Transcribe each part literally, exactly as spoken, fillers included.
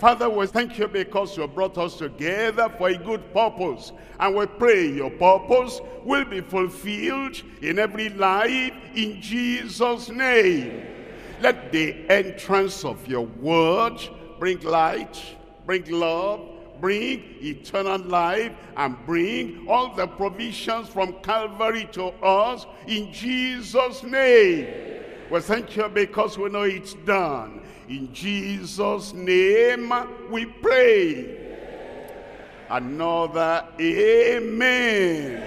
Father, we thank you because you brought us together for a good purpose. And we pray your purpose will be fulfilled in every life in Jesus' name. Let the entrance of your word bring light, bring love, bring eternal life, and bring all the provisions from Calvary to us in Jesus' name. We thank you because we know it's done. In Jesus' name we pray. Another amen.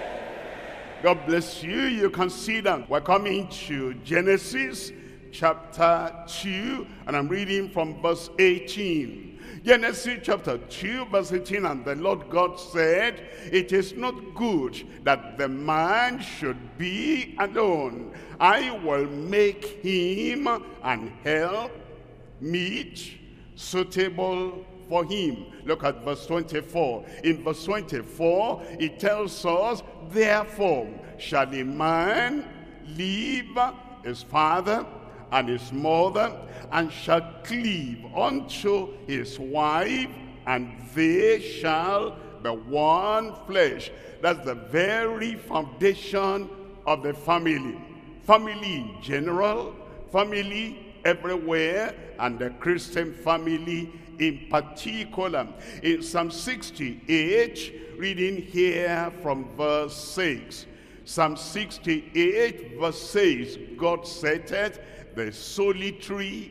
God bless you. You can sit down. We're coming to Genesis chapter two, and I'm reading from verse eighteen. Genesis chapter two, verse eighteen, and the Lord God said, it is not good that the man should be alone. I will make him an help meet suitable for him. Look at verse twenty-four. In verse twenty-four, it tells us, therefore shall a man leave his father and his mother, and shall cleave unto his wife, and they shall be one flesh. That's the very foundation of the family. Family in general, family everywhere, and the Christian family in particular. In Psalm sixty-eight, reading here from verse six. Psalm sixty-eight verse six, God setteth the solitary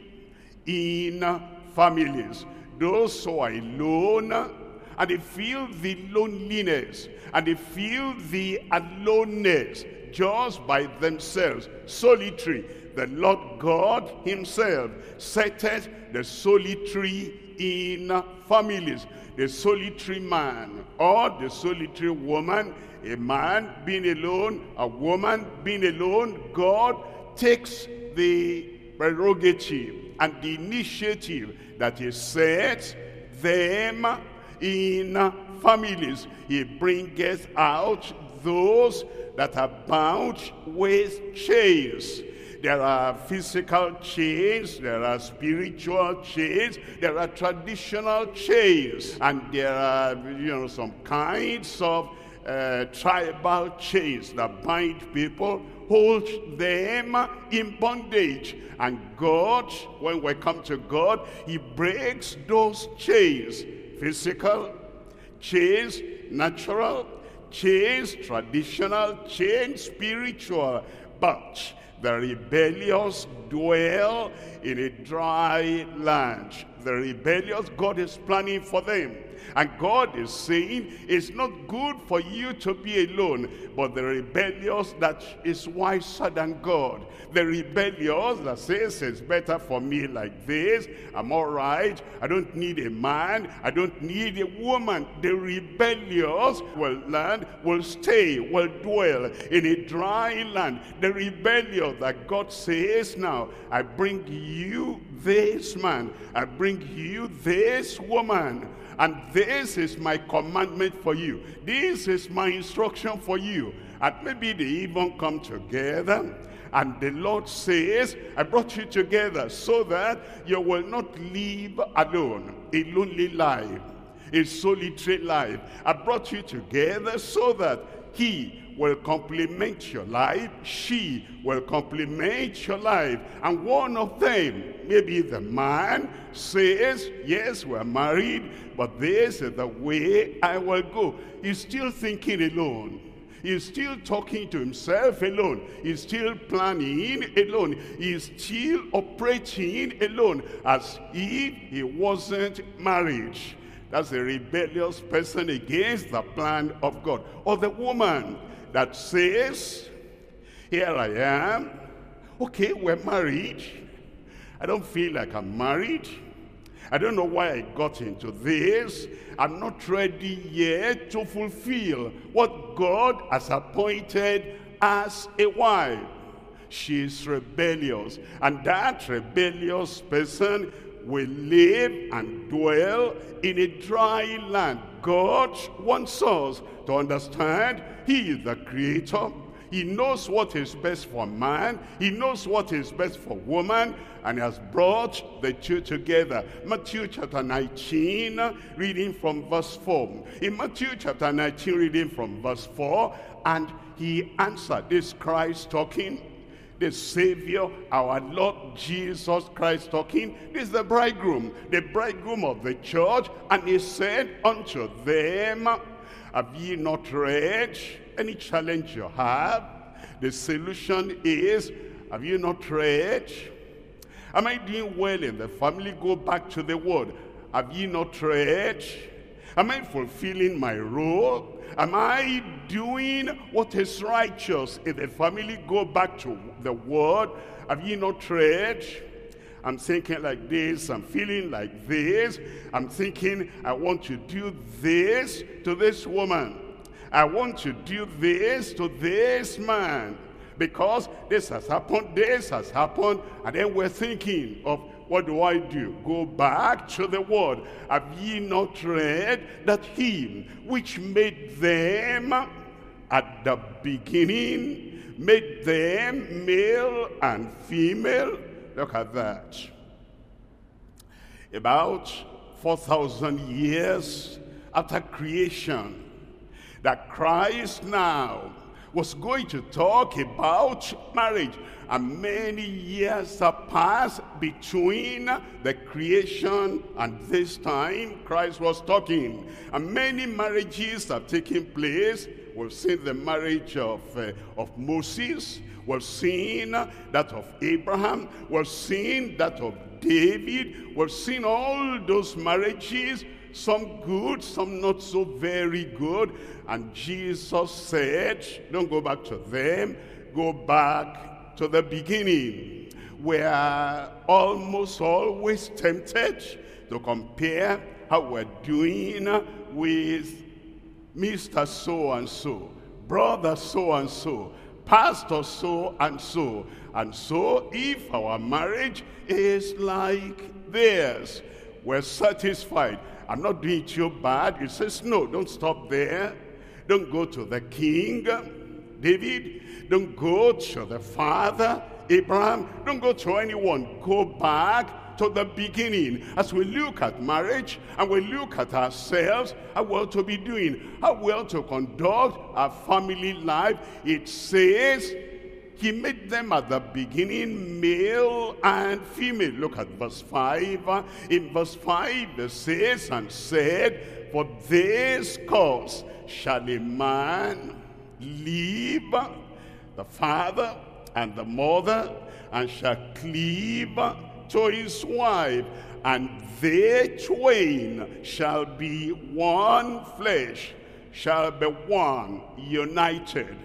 in families. Those who are alone, and they feel the loneliness, and they feel the aloneness just by themselves. Solitary. The Lord God himself setteth the solitary in families. The solitary man or the solitary woman, a man being alone, a woman being alone, God takes the prerogative and the initiative that he sets them in families. He bringeth out those that are bound with chains. There are physical chains, there are spiritual chains, there are traditional chains, and there are, you know, some kinds of uh, tribal chains that bind people, hold them in bondage. And God, when we come to God, he breaks those chains. Physical chains, natural chains, traditional chains, spiritual. But the rebellious dwell in a dry land. The rebellious, God is planning for them. And God is saying, it's not good for you to be alone. But the rebellious that is wiser than God. The rebellious that says, it's better for me like this. I'm all right. I don't need a man. I don't need a woman. The rebellious will land, will stay, will dwell in a dry land. The rebellious that God says, now, I bring you this man. I bring you this woman. And this is my commandment for you. This is my instruction for you. And maybe they even come together. And the Lord says, I brought you together so that you will not live alone, a lonely life, a solitary life. I brought you together so that he will complement your life, she will complement your life. And one of them, maybe the man, says, yes, we're married, but this is the way I will go. He's still thinking alone. He's still talking to himself alone. He's still planning alone. He's still operating alone as if he wasn't married. That's a rebellious person against the plan of God. Or the woman that says, here I am. Okay, we're married. I don't feel like I'm married. I don't know why I got into this. I'm not ready yet to fulfill what God has appointed as a wife. She's rebellious. And that rebellious person will live and dwell in a dry land. God wants us to understand he is the creator. He knows what is best for man. He knows what is best for woman. And he has brought the two together. Matthew chapter nineteen, reading from verse four. In Matthew chapter nineteen, reading from verse four, and he answered, this Christ talking, the Savior, our Lord Jesus Christ talking. This is the bridegroom, the bridegroom of the church. And he said unto them, have ye not read? Any challenge you have, the solution is, have you not read? Am I doing well in the family? Go back to the word. Have ye not read? Am I fulfilling my role? Am I doing what is righteous in the family? Go back to the word. Have ye not read? I'm thinking like this, I'm feeling like this, I'm thinking I want to do this to this woman. I want to do this to this man. Because this has happened, this has happened, and then we're thinking of, what do I do? Go back to the word. Have ye not read that he which made them at the beginning, made them male and female? Look at that. About four thousand years after creation, that Christ now was going to talk about marriage. And many years have passed between the creation and this time Christ was talking. And many marriages have taken place. We've seen the marriage of, uh, of Moses. We've seen that of Abraham. We've seen that of David. We've seen all those marriages, some good, some not so very good. And Jesus said, don't go back to them, go back to the beginning. We are almost always tempted to compare how we're doing with Mister So-and-so, brother so-and-so, pastor so-and-so. And so if our marriage is like theirs, we're satisfied. I'm not doing too bad. He says, no, don't stop there. Don't go to the king, David. Don't go to the father, Abraham. Don't go to anyone. Go back to the beginning. As we look at marriage and we look at ourselves, how we ought to be doing, how we ought to conduct our family life, it says, he made them at the beginning male and female. Look at verse five. In verse five it says, and said, for this cause shall a man leave the father and the mother, and shall cleave to his wife, and they twain shall be one flesh, shall be one, united.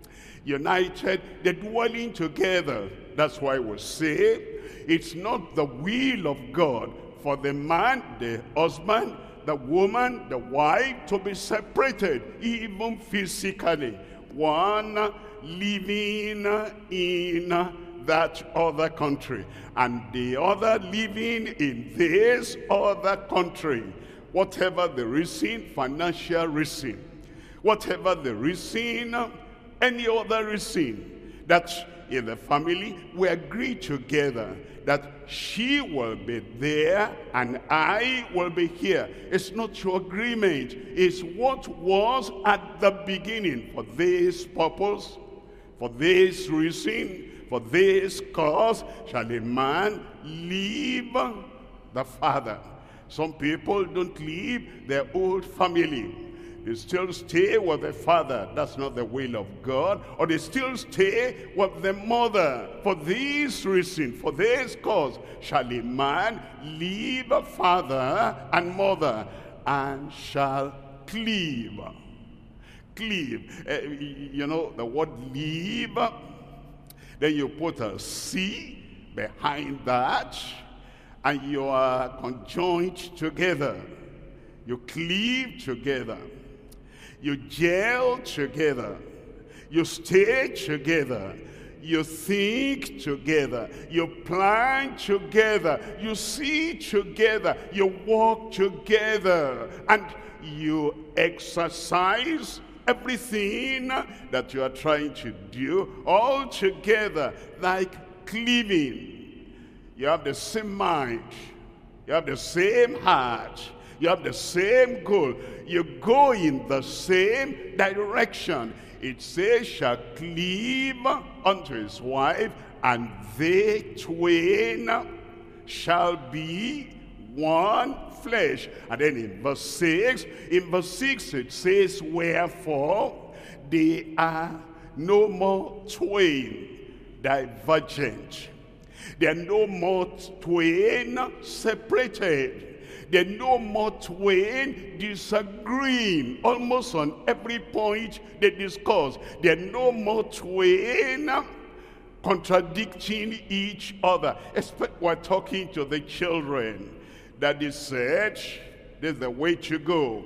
United, they're dwelling together. That's why we say it's not the will of God for the man, the husband, the woman, the wife to be separated, even physically. One living in that other country, and the other living in this other country. Whatever the reason, financial reason, whatever the reason, any other reason, that in the family we agree together that she will be there and I will be here. It's not your agreement. It's what was at the beginning. For this purpose, for this reason, for this cause, shall a man leave the father. Some people don't leave their old family. They still stay with the father. That's not the will of God. Or they still stay with the mother. For this reason, for this cause, shall a man leave father and mother, and shall cleave. Cleave. Uh, you know, the word leave, then you put a C behind that, and you are conjoined together. You cleave together. You gel together. You stay together. You think together. You plan together. You see together. You walk together. And you exercise everything that you are trying to do, all together, like cleaving. You have the same mind, you have the same heart, you have the same goal, you go in the same direction. It says, shall cleave unto his wife, and they twain shall be one flesh. And then in verse six, in verse six it says, wherefore they are no more twain divergent. They are no more twain separated. They're no more twain disagreeing almost on every point they discuss. They're no more twain contradicting each other. Expect we're talking to the children. Daddy said, this is the way to go.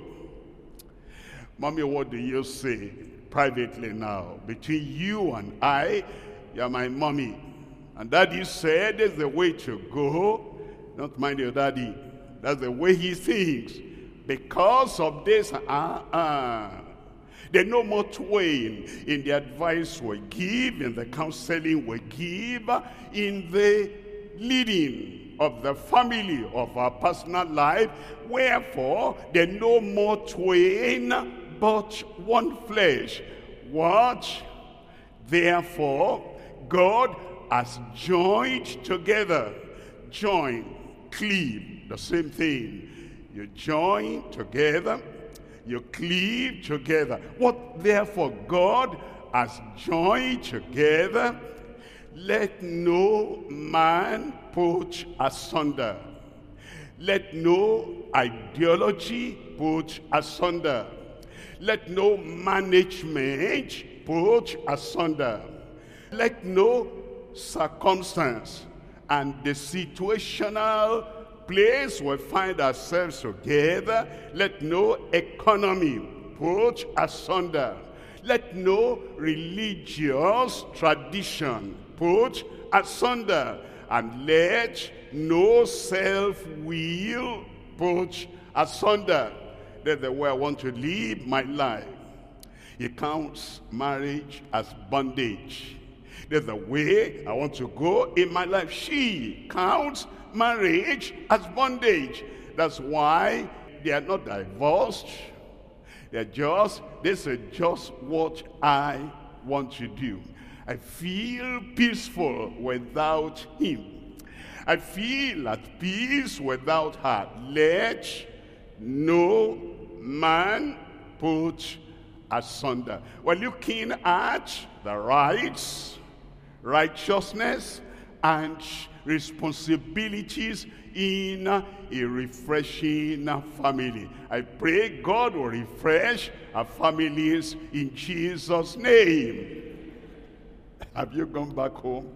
Mommy, what do you say privately now? Between you and I, you're my mommy. And Daddy said, this is the way to go. Don't mind your daddy. That's the way he thinks. Because of this, uh-uh. They're no more twain in the advice we give, in the counseling we give, in the leading of the family, of our personal life. Wherefore, they're no more twain, but one flesh. What? Therefore, God has joined together. Join, cleave, the same thing. You join together, you cleave together. What therefore God has joined together, let no man put asunder. Let no ideology put asunder. Let no management put asunder. Let no circumstance and the situational place we find ourselves together, let no economy put asunder. Let no religious tradition put asunder. And let no self-will put asunder. That's the way I want to live my life. He counts marriage as bondage. That's the way I want to go in my life. She counts marriage as bondage. That's why they are not divorced. They're just, this is just what I want to do. I feel peaceful without him. I feel at peace without her. Let no man put asunder. We're looking at the rights, righteousness, and responsibilities in a refreshing family. I pray God will refresh our families in Jesus' name. Have you gone back home?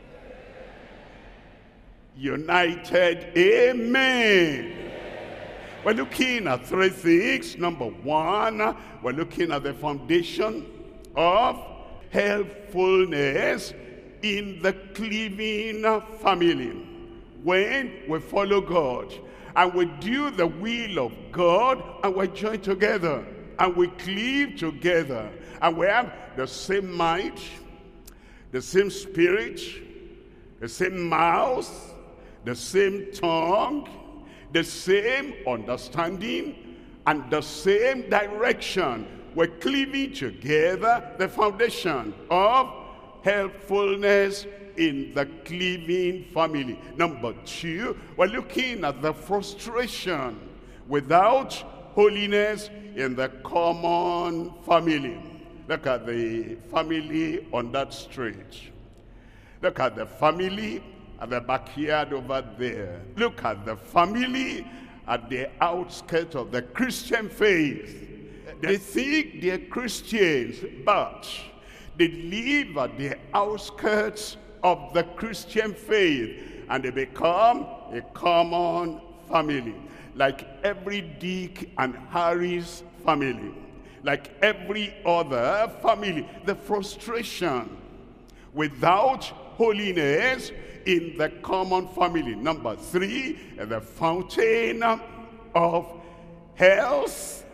United, amen. We're looking at three things. Number one, we're looking at the foundation of helpfulness in the cleaving family. When we follow God and we do the will of God and we join together and we cleave together and we have the same mind, the same spirit, the same mouth, the same tongue, the same understanding, and the same direction. We're cleaving together, the foundation of helpfulness in the cleaving family. Number two, we're looking at the frustration without holiness in the common family. Look at the family on that street. Look at the family at the backyard over there. Look at the family at the outskirts of the Christian faith. They think they're Christians, but they live at the outskirts of the Christian faith, and they become a common family. Like every Dick and Harry's family, like every other family, the frustration without holiness in the common family. Number three, the fountain of health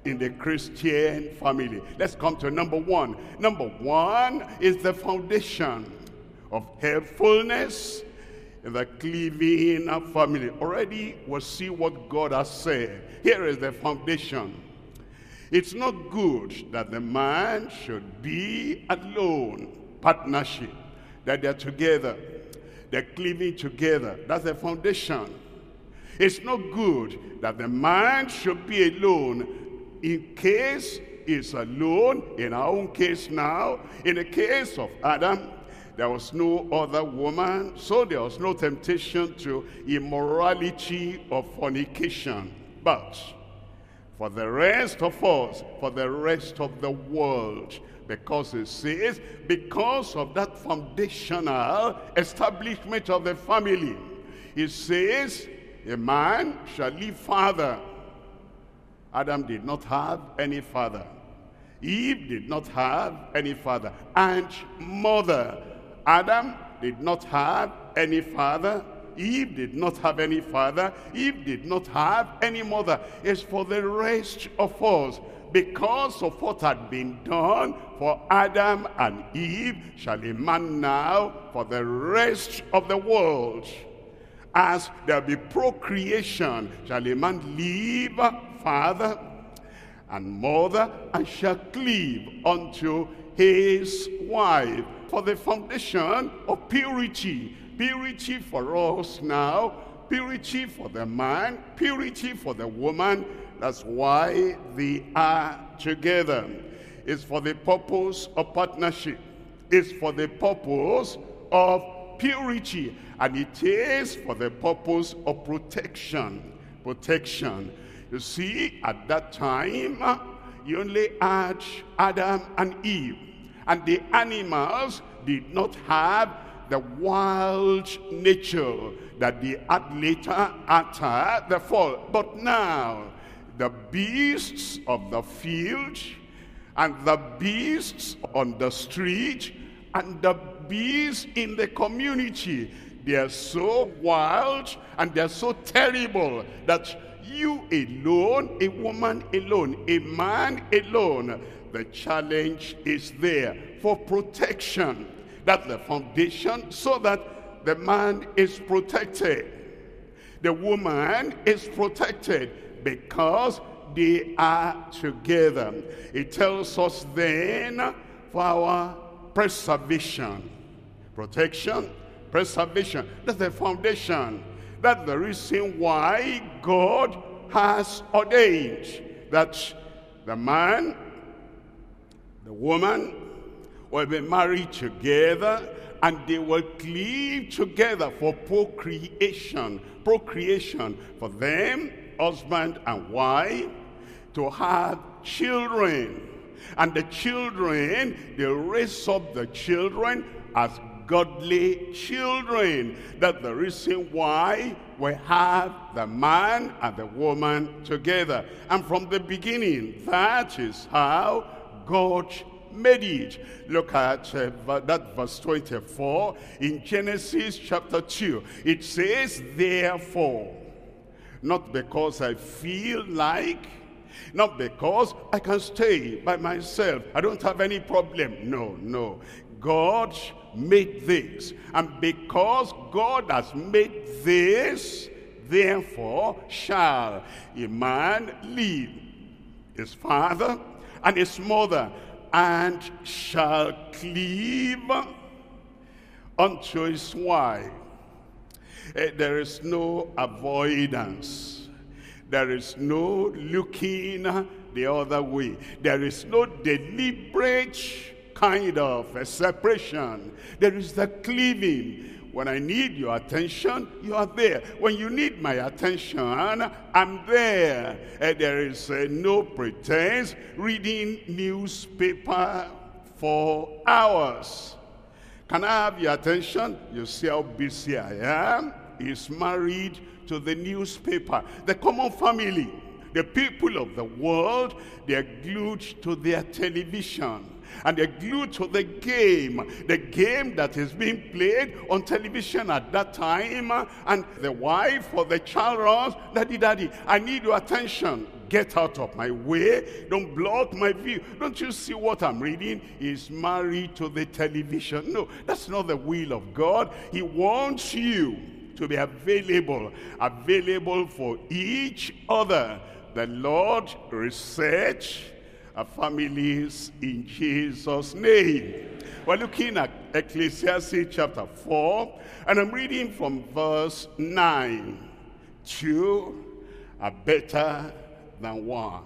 in the Christian family. Let's come to number one. Number one is the foundation of helpfulness in the cleaving family. Already we'll see what God has said. Here is the foundation. It's not good that the man should be alone. Partnership, that they're together, they're cleaving together. That's the foundation. It's not good that the man should be alone. In case he's alone, in our own case now, in the case of Adam, there was no other woman, so there was no temptation to immorality or fornication. But for the rest of us, for the rest of the world, because it says, because of that foundational establishment of the family, it says, a man shall leave father. Adam did not have any father. Eve did not have any father. And mother. Adam did not have any father. Eve did not have any father. Eve did not have any mother. It's for the rest of us. Because of what had been done for Adam and Eve, shall a man now for the rest of the world. As there be procreation, shall a man leave father and mother, and shall cleave unto his wife. For the foundation of purity. Purity for us now, purity for the man, purity for the woman. That's why they are together. It's for the purpose of partnership. It's for the purpose of purity. And it is for the purpose of protection. Protection. You see, at that time, you only had Adam and Eve. And the animals did not have the wild nature that they had later after the fall. But now, the beasts of the field, and the beasts on the street, and the beasts in the community, they are so wild and they are so terrible that you alone, a woman alone, a man alone, the challenge is there for protection. That's the foundation, so that the man is protected. The woman is protected because they are together. It tells us then for our preservation. Protection, preservation. That's the foundation. That's the reason why God has ordained that the man, the woman will be married together, and they will cleave together for procreation. Procreation for them, husband and wife, to have children. And the children, they raise up the children as godly children. That's the reason why we have the man and the woman together. And from the beginning, that is how God made it. Look at uh, that verse twenty-four in Genesis chapter two. It says, therefore, not because I feel like, not because I can stay by myself, I don't have any problem. No, no. God made this. And because God has made this, therefore shall a man leave his father and his mother, and shall cleave unto his wife. Uh, there is no avoidance. There is no looking the other way. There is no deliberate kind of a separation. There is the cleaving. When I need your attention, you are there. When you need my attention, I'm there. Uh, there is uh, no pretense reading newspaper for hours. Can I have your attention? You see how busy I am? He's married to the newspaper. The common family. The people of the world, they're glued to their television. And they're glued to the game, the game that is being played on television at that time. And the wife or the child runs, "Daddy, daddy, I need your attention. Get out of my way. Don't block my view. Don't you see what I'm reading?" He's married to the television. No, that's not the will of God. He wants you to be available, available for each other. The Lord research our families in Jesus' name. We're looking at Ecclesiastes chapter four, and I'm reading from verse nine. Two are better than one.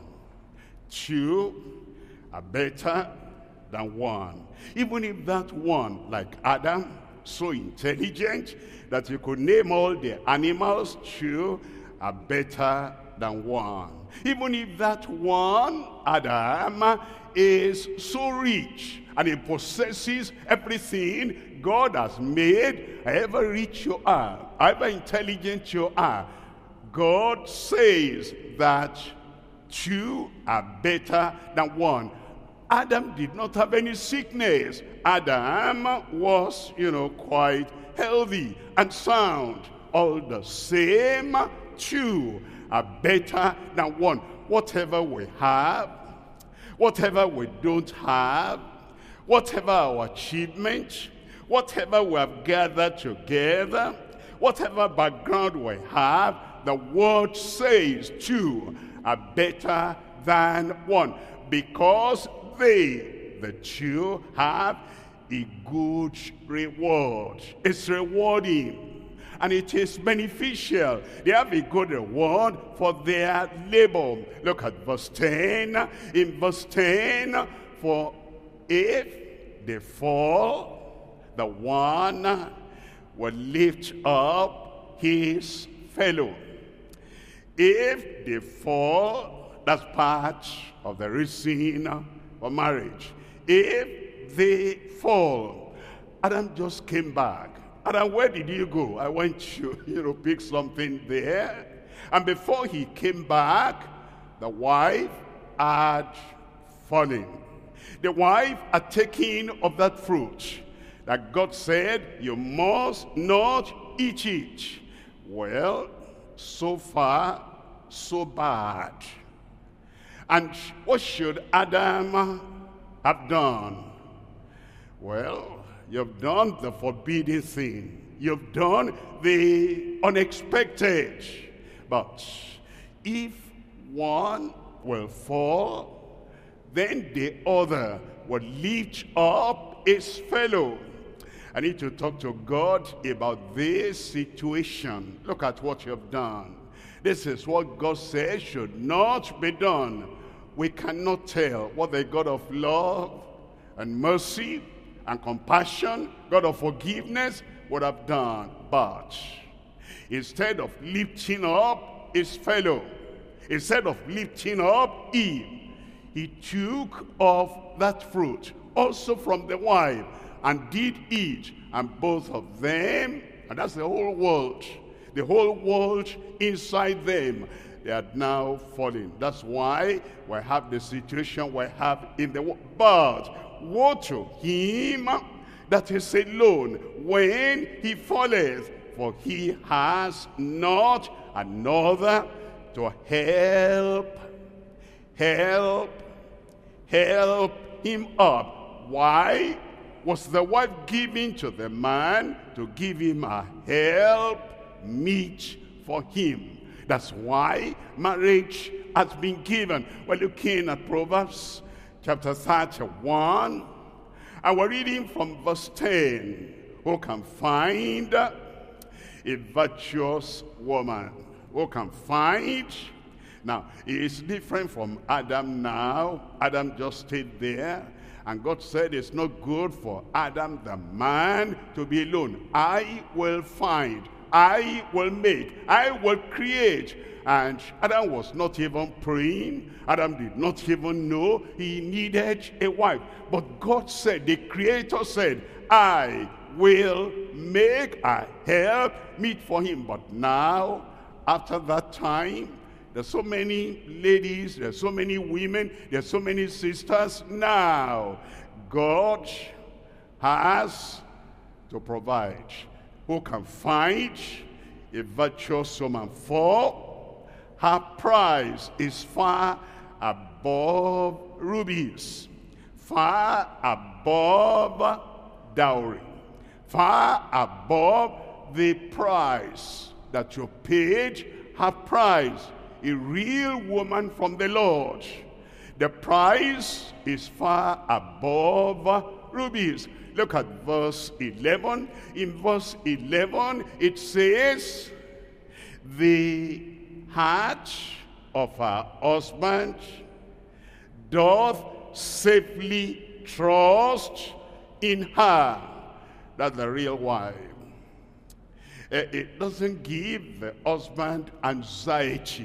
Two are better than one. Even if that one, like Adam, so intelligent that he could name all the animals, two are better than one. Even if that one, Adam, is so rich and he possesses everything God has made, however rich you are, however intelligent you are, God says that two are better than one. Adam did not have any sickness. Adam was, you know, quite healthy and sound. All the same, two are better than one. Whatever we have, whatever we don't have, whatever our achievement, whatever we have gathered together, whatever background we have, the word says two are better than one, because they, the two, have a good reward. It's rewarding. And it is beneficial. They have a good reward for their labor. Look at verse ten. In verse ten, for if they fall, the one will lift up his fellow. If they fall, that's part of the reason for marriage. If they fall, Adam just came back. Adam, where did you go? I went to, you know, pick something there. And before he came back, the wife had fallen. The wife had taken of that fruit that God said, you must not eat it. Well, so far, so bad. And what should Adam have done? Well, you've done the forbidden thing. You've done the unexpected. But if one will fall, then the other will lift up his fellow. I need to talk to God about this situation. Look at what you've done. This is what God says should not be done. We cannot tell what the God of love and mercy and compassion, God of forgiveness, would have done. But instead of lifting up his fellow, instead of lifting up Eve, he took of that fruit, also from the wife, and did eat. And both of them, and that's the whole world, the whole world inside them, they are now fallen. That's why we have the situation we have in the world. But woe to him that is alone when he falleth, for he has not another to help, help, help him up. Why was the wife given to the man? To give him a help meet for him. That's why marriage has been given. We're looking at Proverbs chapter thirty-one, and we're reading from verse ten. Who can find a virtuous woman? Who can find? Now, it's different from Adam now. Adam just stayed there, and God said it's not good for Adam, the man, to be alone. I will find, I will make, I will create. And Adam was not even praying. Adam did not even know he needed a wife. But God said, the Creator said, I will make a help meet for him. But now, after that time, There's so many ladies, there's so many women, there's so many sisters now. God has to provide. Who can find a virtuous woman? For her price is far above rubies, far above dowry, far above the price that you paid. Her price, a real woman from the Lord, the price is far above rubies. Look at verse eleven. In verse eleven it says, the heart of her husband doth safely trust in her. That's the real wife. It doesn't give the husband anxiety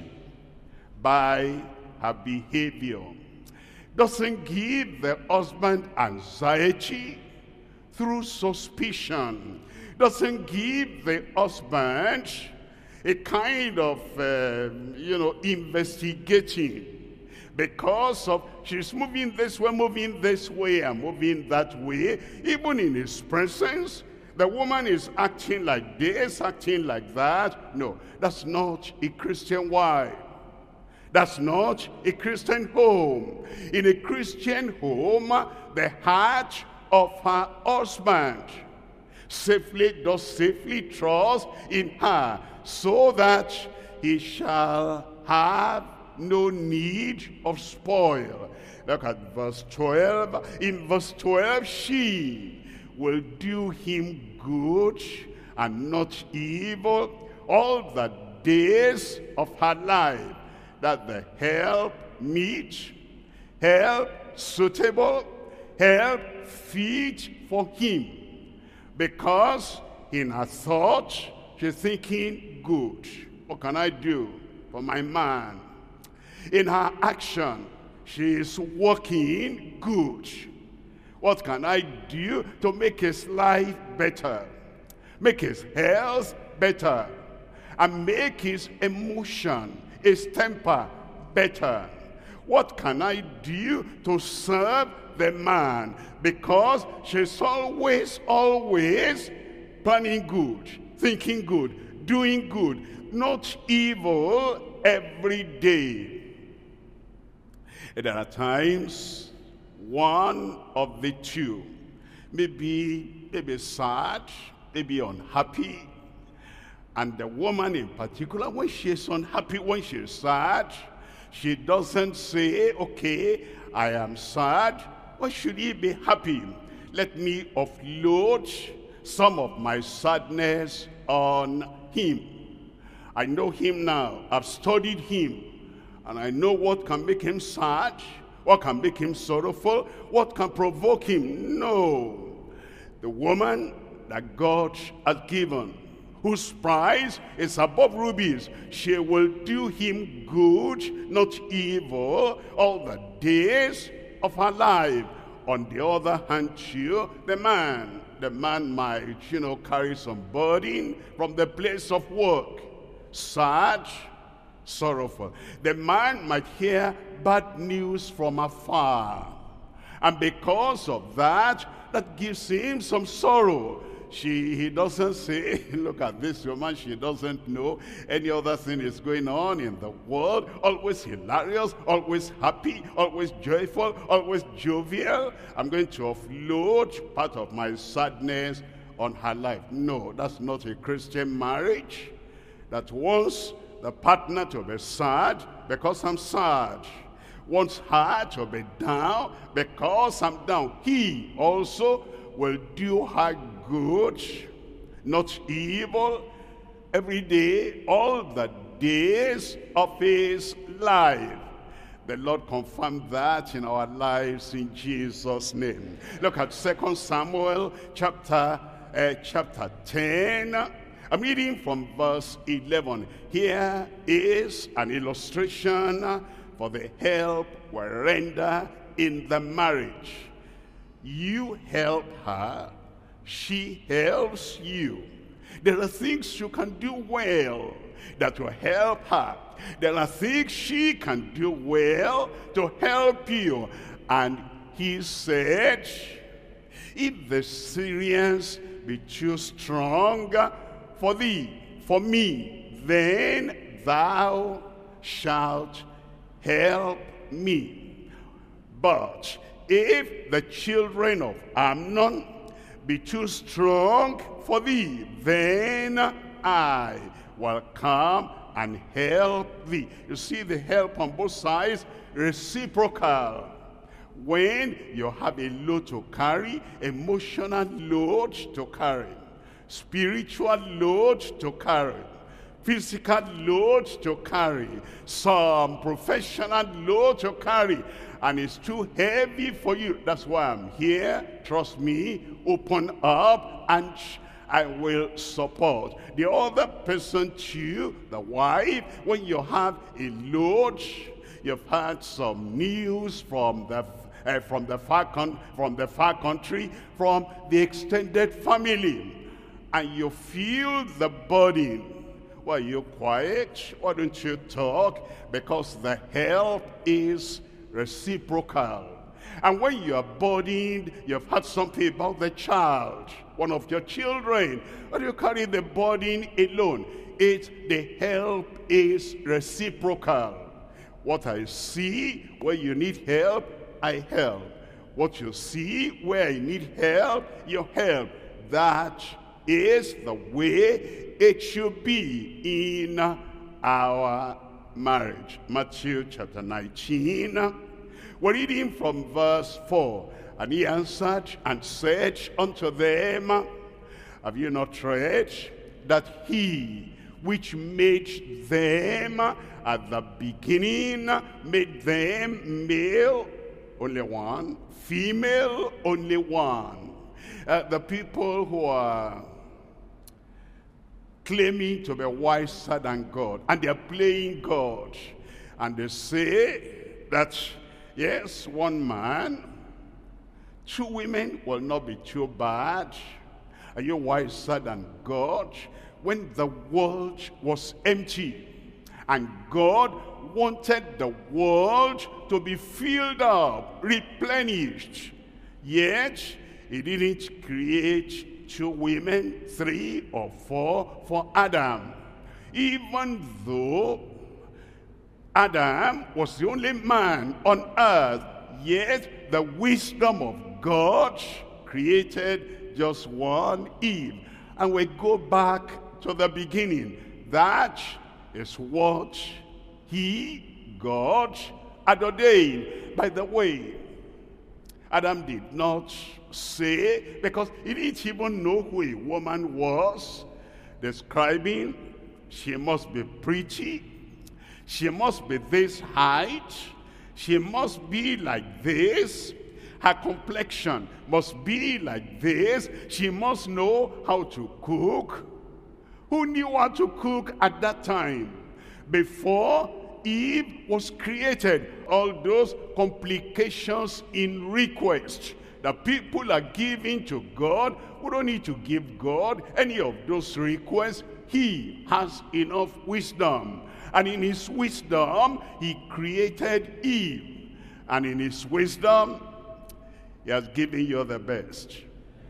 by her behavior. Doesn't give the husband anxiety through suspicion. Doesn't give the husband a kind of, uh, you know, investigating. Because of, she's moving this way, moving this way, and moving that way. Even in his presence, the woman is acting like this, acting like that. No, that's not a Christian wife. That's not a Christian home. In a Christian home, the heart of her husband safely does safely trust in her, so that he shall have no need of spoil. Look at verse twelve. In verse twelve, she will do him good and not evil all the days of her life, that the help meet, help suitable, help fit for him. Because in her thought, she's thinking, good, what can I do for my man? In her action, she is working, good. What can I do to make his life better, make his health better, and make his emotion, his temper better? What can I do to serve the man? Because she's always, always planning good, thinking good, doing good, not evil every day. And there are times one of the two, maybe, maybe sad, maybe unhappy. And the woman in particular, when she is unhappy, when she is sad, she doesn't say, okay, I am sad. Why should he be happy? Let me offload some of my sadness on him. I know him now. I've studied him. And I know what can make him sad, what can make him sorrowful, what can provoke him. No. The woman that God has given, whose price is above rubies, she will do him good, not evil, all the days of her life. On the other hand, too, the man, the man might, you know, carry some burden from the place of work. Sad, sorrowful. The man might hear bad news from afar. And because of that, that gives him some sorrow. She, he doesn't say, look at this woman, she doesn't know any other thing is going on in the world. Always hilarious, always happy, always joyful, always jovial. I'm going to offload part of my sadness on her life. No, that's not a Christian marriage. That wants the partner to be sad because I'm sad. Wants her to be down because I'm down. He also will do her good, not evil, every day, all the days of his life. The Lord confirmed that in our lives in Jesus' name. Look at Second Samuel chapter, uh, chapter ten. I'm reading from verse eleven. Here is an illustration for the help we render in the marriage. You help her, she helps you. There are things you can do well. that will help her. There are things she can do well to help you. And he said, if the Syrians be too strong for thee, for me, then thou shalt help me. But if the children of Amnon be too strong for thee, then I will come and help thee. You see the help on both sides, reciprocal. When you have a load to carry, emotional load to carry, spiritual load to carry, physical load to carry, some professional load to carry, and it's too heavy for you. That's why I'm here. Trust me, open up, and I will support. The other person too, the wife, when you have a load, you've had some news from the uh, from the far con from the far country, from the extended family, and you feel the burden. Well, you're quiet. Why don't you talk? Because the help is reciprocal. And when you are burdened, you've heard something about the child, one of your children, but you carry the burden alone. It's the help is reciprocal. What I see where you need help, I help. What you see where you need help, you help. That is the way it should be in our marriage. Matthew chapter nineteen. We're reading from verse four. And he answered and said unto them, have you not read that he which made them at the beginning made them male, only one, female, only one? Uh, the people who are claiming to be wiser than God, and they're playing God, and they say that yes, one man, two women will not be too bad. Are you wiser than God? When the world was empty and God wanted the world to be filled up, replenished, yet he didn't create two women, three or four for Adam. Even though Adam was the only man on earth, yet the wisdom of God created just one Eve. And we go back to the beginning. That is what he, God, had ordained. By the way, Adam did not say, because he didn't even know who a woman was, describing, she must be pretty, she must be this height, she must be like this, her complexion must be like this, she must know how to cook. Who knew how to cook at that time? Before Eve was created, all those complications in request that people are giving to God, we don't need to give God any of those requests. He has enough wisdom. And in his wisdom, he created Eve. And in his wisdom, he has given you the best.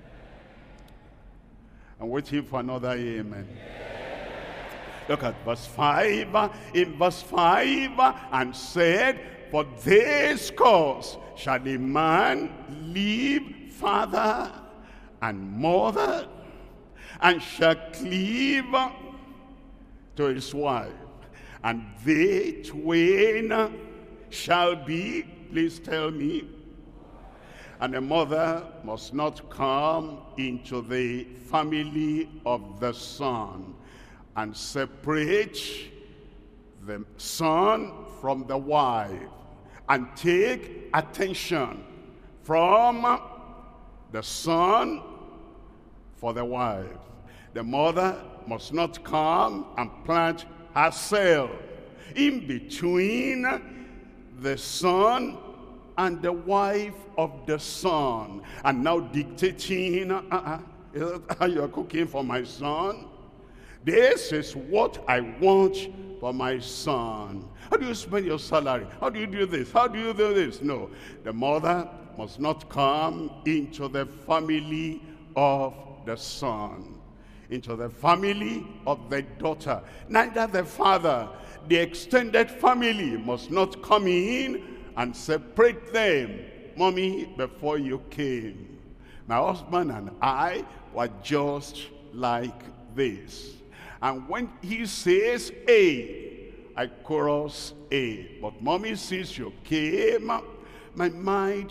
I'm waiting for another amen. Look at verse five. In verse five, and said, for this cause shall a man leave father and mother, and shall cleave to his wife, and they twain shall be, please tell me, and the mother must not come into the family of the son and separate the son from the wife and take attention from the son for the wife. The mother must not come and plant herself in between the son and the wife of the son, and now dictating, uh, uh, how you are cooking for my son? This is what I want for my son. How do you spend your salary? How do you do this? How do you do this? No, the mother must not come into the family of the son, into the family of the daughter. Neither the father, the extended family must not come in and separate them. Mommy, before you came, my husband and I were just like this. And when he says A, I chorus A. But mommy, since you came, my mind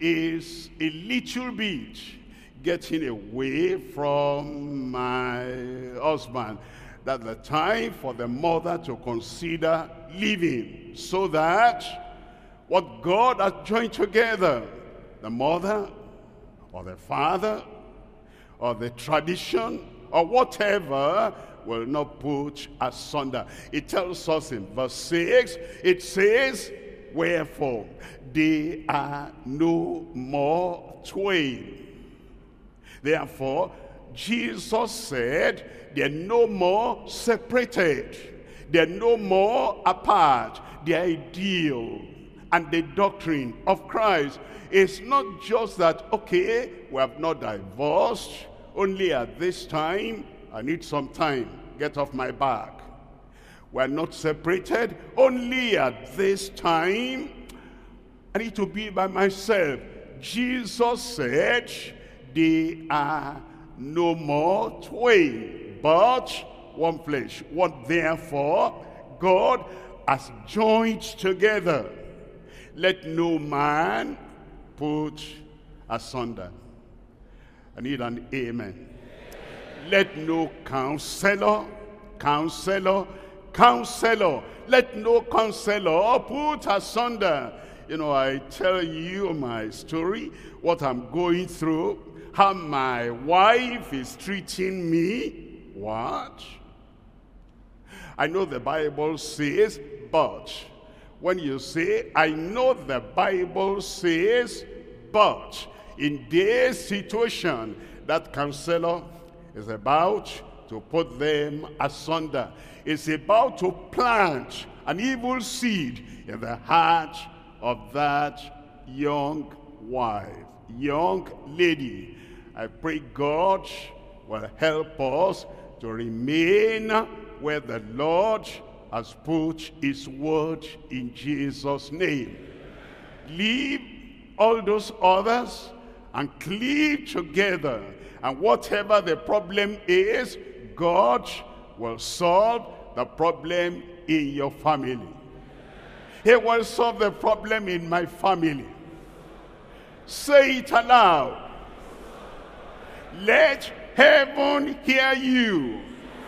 is a little bit getting away from my husband. That's the time for the mother to consider leaving, so that what God has joined together, the mother or the father or the tradition or whatever, will not put asunder. It tells us in verse six, it says, wherefore they are no more twain. Therefore, Jesus said, they're no more separated. They're no more apart. The ideal and the doctrine of Christ is not just that, okay, we have not divorced, only at this time, I need some time, get off my back. We're not separated, only at this time, I need to be by myself. Jesus said, they are no more twain, but one flesh. What therefore God has joined together, let no man put asunder. I need an amen. Let no counselor, counselor, counselor, let no counselor put asunder. You know, I tell you my story, what I'm going through, how my wife is treating me. What? I know the Bible says, but when you say, I know the Bible says, but in this situation, that counselor is about to put them asunder. It's about to plant an evil seed in the heart of that young wife, young lady. I pray God will help us to remain where the Lord has put his word in Jesus' name. Leave all those others and cleave together. And whatever the problem is, God will solve the problem in your family. He will solve the problem in my family. Say it aloud. Let heaven hear you.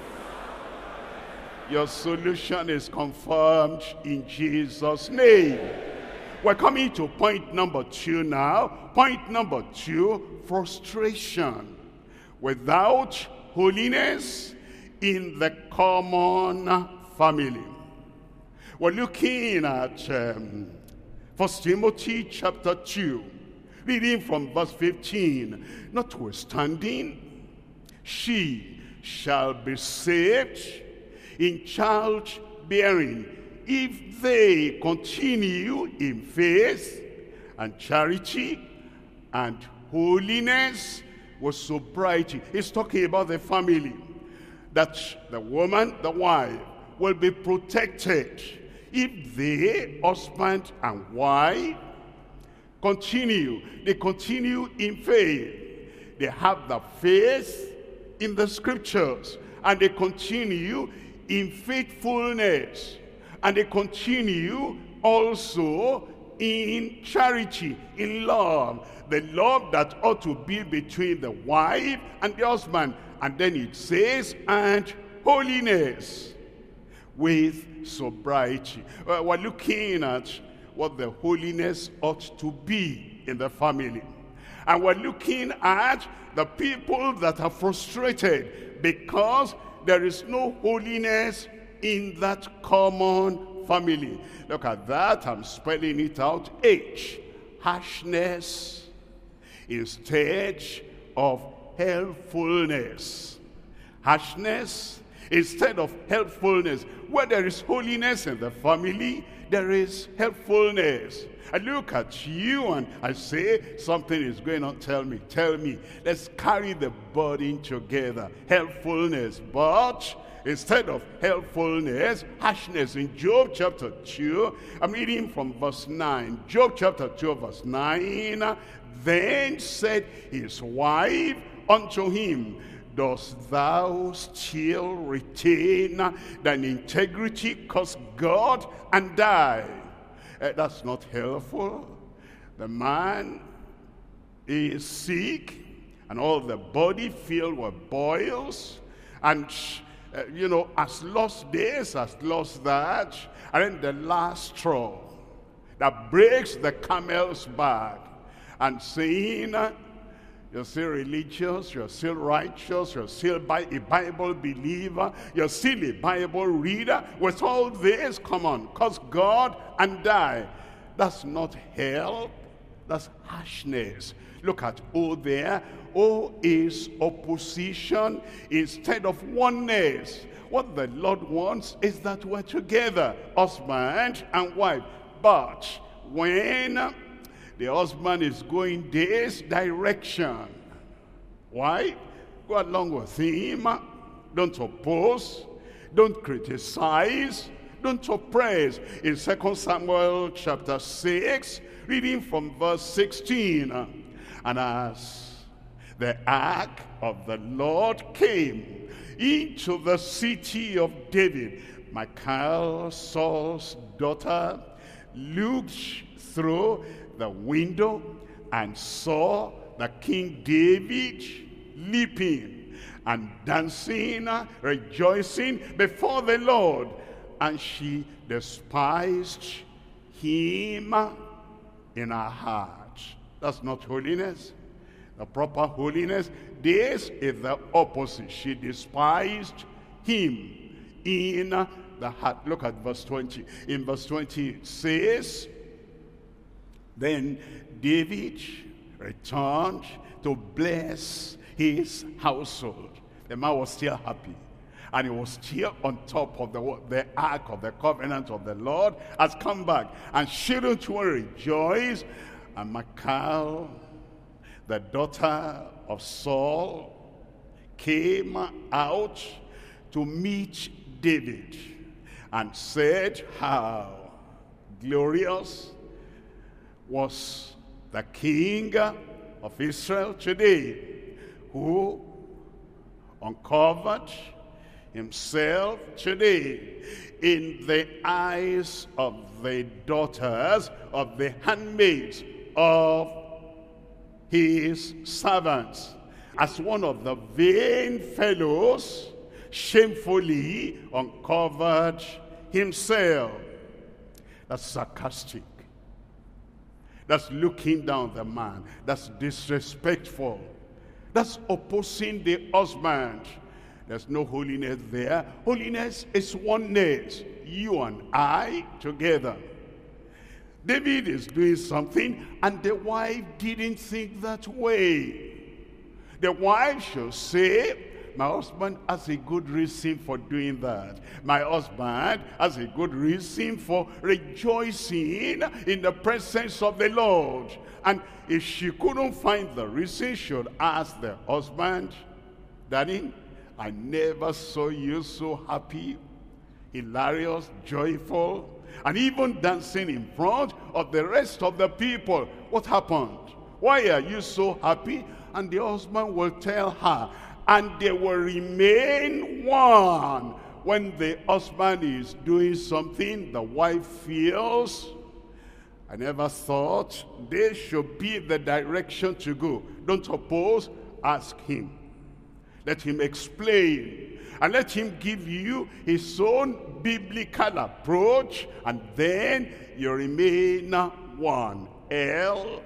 Your solution is confirmed in Jesus' name. We're coming to point number two now. Point number two, frustration. Without holiness in the common family. We're looking at um, First Timothy chapter two, reading from verse fifteen. Notwithstanding, she shall be saved in childbearing if they continue in faith and charity and holiness with sobriety. He's talking about the family, that the woman, the wife, will be protected if they, husband and wife, continue. They continue in faith. They have the faith in the scriptures, and they continue in faithfulness, and they continue also in charity, in love, the love that ought to be between the wife and the husband. And then it says, and holiness with sobriety. Uh, we're looking at what the holiness ought to be in the family. And we're looking at the people that are frustrated because there is no holiness in that common family. Look at that. I'm spelling it out. H. Harshness instead of helpfulness. Harshness instead of helpfulness. Where there is holiness in the family, there is helpfulness. I look at you and I say, something is going on. Tell me, tell me. Let's carry the burden together. Helpfulness. But instead of helpfulness, harshness. In Job chapter two, I'm reading from verse nine. Job chapter two, verse nine. Then said his wife unto him, dost thou still retain thine integrity, curse God and die? Uh, that's not helpful. The man is sick and all the body filled with boils, and uh, you know, has lost this, has lost that, and then the last straw that breaks the camel's back, and saying, you're still religious, you're still righteous, you're still a Bible believer, you're still a Bible reader. With all this, come on, curse God and die. That's not help, that's harshness. Look at O there. O is opposition instead of oneness. What the Lord wants is that we're together, husband and wife. But when the husband is going this direction, why? Go along with him. Don't oppose. Don't criticize. Don't oppress. In Second Samuel chapter six, reading from verse sixteen. And as the ark of the Lord came into the city of David, Michal, Saul's daughter, looked through the window and saw the King David leaping and dancing, rejoicing before the Lord. And she despised him in her heart. That's not holiness. The proper holiness, this is the opposite. She despised him in the heart. Look at verse twenty. In verse twenty it says, then David returned to bless his household. The man was still happy. And he was still on top of the, the ark of the covenant of the Lord has come back. And shouldn't we rejoice? And Michal, the daughter of Saul, came out to meet David and said, how glorious was the king of Israel today, who uncovered himself today in the eyes of the daughters of the handmaids of his servants, as one of the vain fellows shamefully uncovered himself. That's sarcastic. That's looking down the man. That's disrespectful. That's opposing the husband. There's no holiness there. Holiness is oneness. You and I together. David is doing something and the wife didn't think that way. The wife should say, my husband has a good reason for doing that. My husband has a good reason for rejoicing in the presence of the Lord. And if she couldn't find the reason, she should ask the husband, Daddy, I never saw you so happy, hilarious, joyful, and even dancing in front of the rest of the people. What happened? Why are you so happy? And the husband will tell her, and they will remain one. When the husband is doing something, the wife feels, I never thought this should be the direction to go. Don't oppose, ask him. Let him explain. And let him give you his own biblical approach. And then you remain one. L,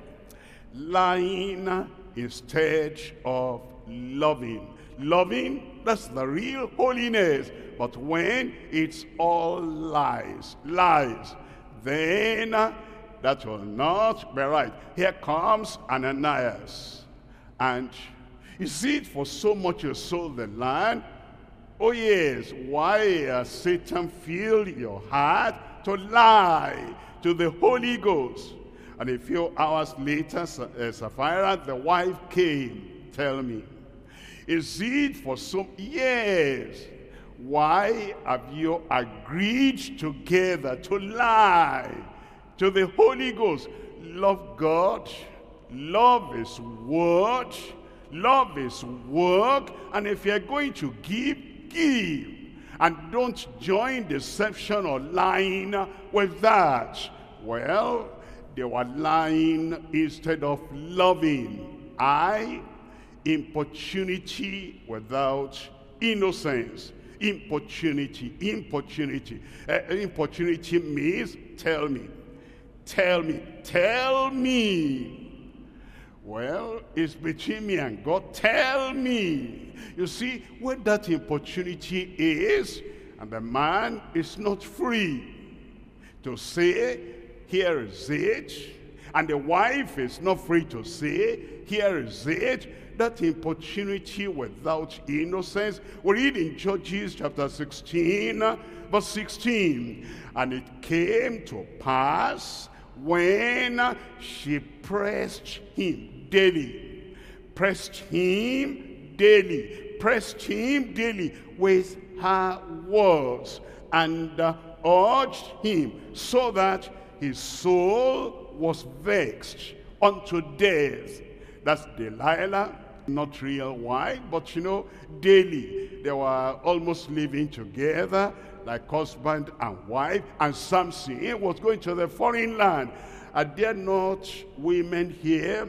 lying instead of loving. Loving, that's the real holiness. But when it's all lies, lies, then that will not be right. Here comes Ananias. And you see it, for so much you sold the land, Oh yes, why has Satan filled your heart to lie to the Holy Ghost? And a few hours later, uh, Sapphira, the wife, came. Tell me, is it for some years? Why have you agreed together to lie to the Holy Ghost? Love God, love His word, love His work, and if you're going to give, give. And don't join deception or lying with that. Well, they were lying instead of loving. I, importunity without innocence. Importunity, importunity. Uh, importunity means tell me, tell me, tell me. Well, it's between me and God. Tell me. You see, when that importunity is, and the man is not free to say, here is it, and the wife is not free to say, here is it, that importunity without innocence. We read in Judges chapter sixteen, verse sixteen, and it came to pass when she pressed him daily, pressed him daily, pressed him daily with her words, and uh, urged him, so that his soul was vexed unto death. That's Delilah, not real wife, but you know, daily they were almost living together like husband and wife. And Samson was going to the foreign land. Are there not women here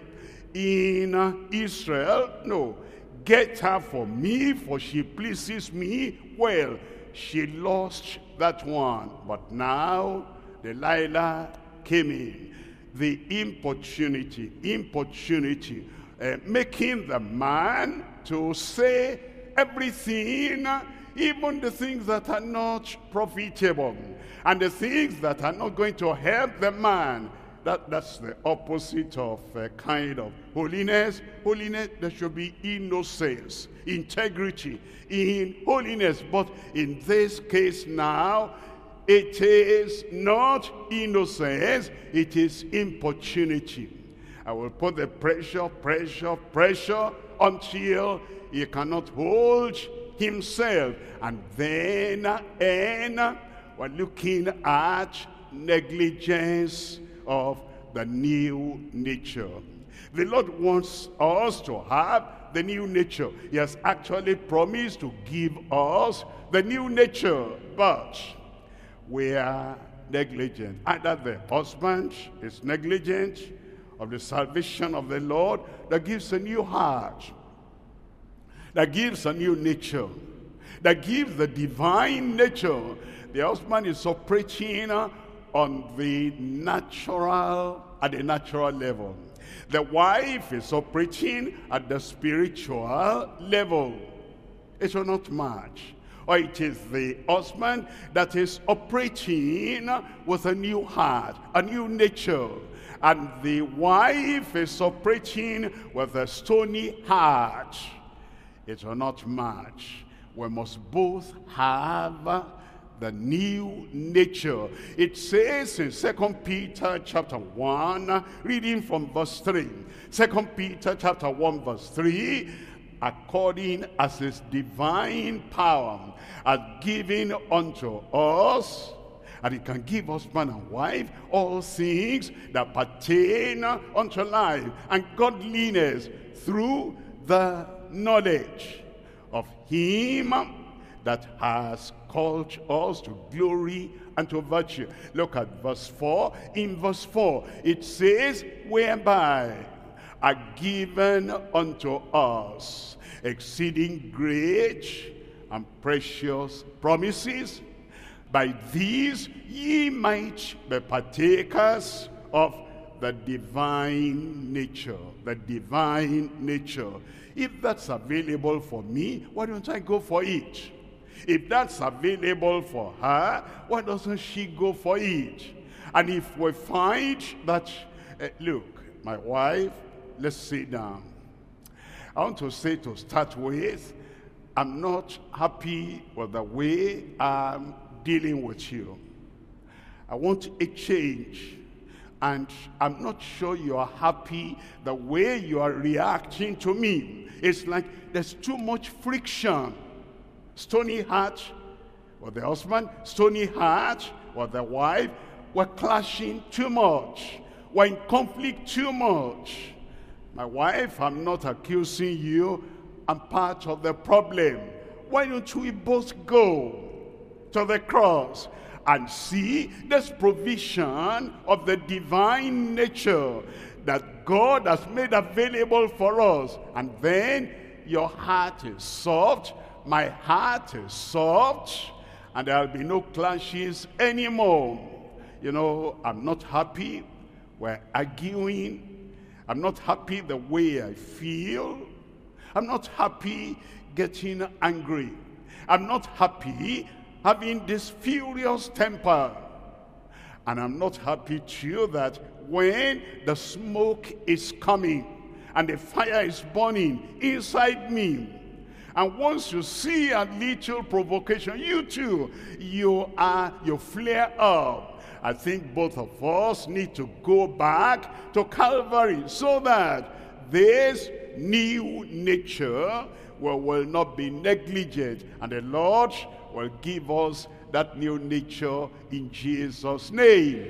in Israel? No. Get her for me, for she pleases me. Well, she lost that one. But now Delilah came in. The importunity, importunity, uh, making the man to say everything, even the things that are not profitable, and the things that are not going to help the man. That, that's the opposite of a kind of holiness. Holiness, there should be innocence, integrity in holiness. But in this case now, it is not innocence, it is importunity. I will put the pressure, pressure, pressure until he cannot hold himself. And then, and we're looking at negligence of the new nature. The Lord wants us to have the new nature. He has actually promised to give us the new nature, but we are negligent. Either the husband is negligent of the salvation of the Lord that gives a new heart, that gives a new nature, that gives the divine nature. The husband is operating on the natural, at the natural level. The wife is operating at the spiritual level. It will not match. Or it is the husband that is operating with a new heart, a new nature. And the wife is operating with a stony heart. It will not match. We must both have the new nature. It says in Second Peter chapter one, reading from verse three. Second Peter chapter one, verse three, according as his divine power has given unto us, and he can give husband and wife all things that pertain unto life and godliness through the knowledge of him that has called us to glory and to virtue. Look at verse four. In verse four, it says, whereby are given unto us exceeding great and precious promises. By these ye might be partakers of the divine nature. The divine nature. If that's available for me, why don't I go for it? If that's available for her, why doesn't she go for it? And if we find that, uh, look, my wife, let's sit down. I want to say to start with, I'm not happy with the way I'm dealing with you. I want a change. And I'm not sure you are happy the way you are reacting to me. It's like there's too much friction. Stony heart with the husband, stony heart with the wife. We're clashing too much. We're in conflict too much. My wife, I'm not accusing you. I'm part of the problem. Why don't we both go to the cross and see this provision of the divine nature that God has made available for us? And then your heart is soft, my heart is soft, and there'll be no clashes anymore. You know, I'm not happy. We're arguing. I'm not happy the way I feel. I'm not happy getting angry. I'm not happy having this furious temper. And I'm not happy too that when the smoke is coming and the fire is burning inside me, and once you see a little provocation, you too, you are, you flare up. I think both of us need to go back to Calvary so that this new nature will, will not be negligent, and the Lord will give us that new nature in Jesus' name.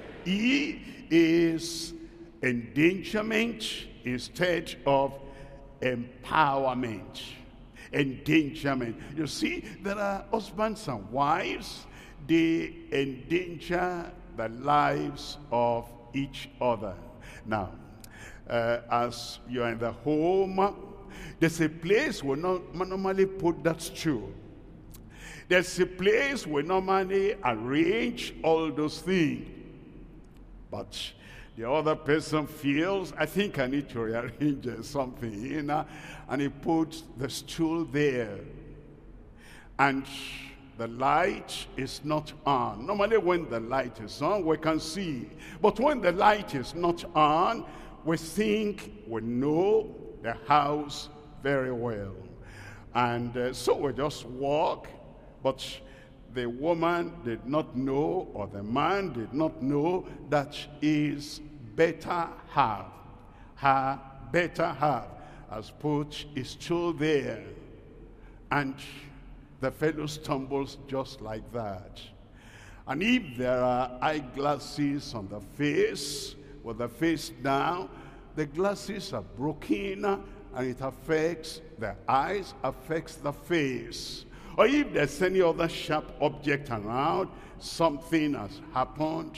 E is endangerment instead of empowerment. Endangerment. You see, there are husbands and wives, they endanger the lives of each other. Now, uh, as you're in the home, there's a place we not normally put that stool. There's a place we normally arrange all those things. But the other person feels, I think I need to rearrange something, you know, and he puts the stool there. And the light is not on. Normally when the light is on, we can see. But when the light is not on, we think we know the house very well. And uh, so we just walk, but the woman did not know, or the man did not know, that his better half, her better half, has put his stool there. And the fellow stumbles just like that. And if there are eyeglasses on the face, with the face down, the glasses are broken, and it affects the eyes, affects the face. Or if there's any other sharp object around, something has happened.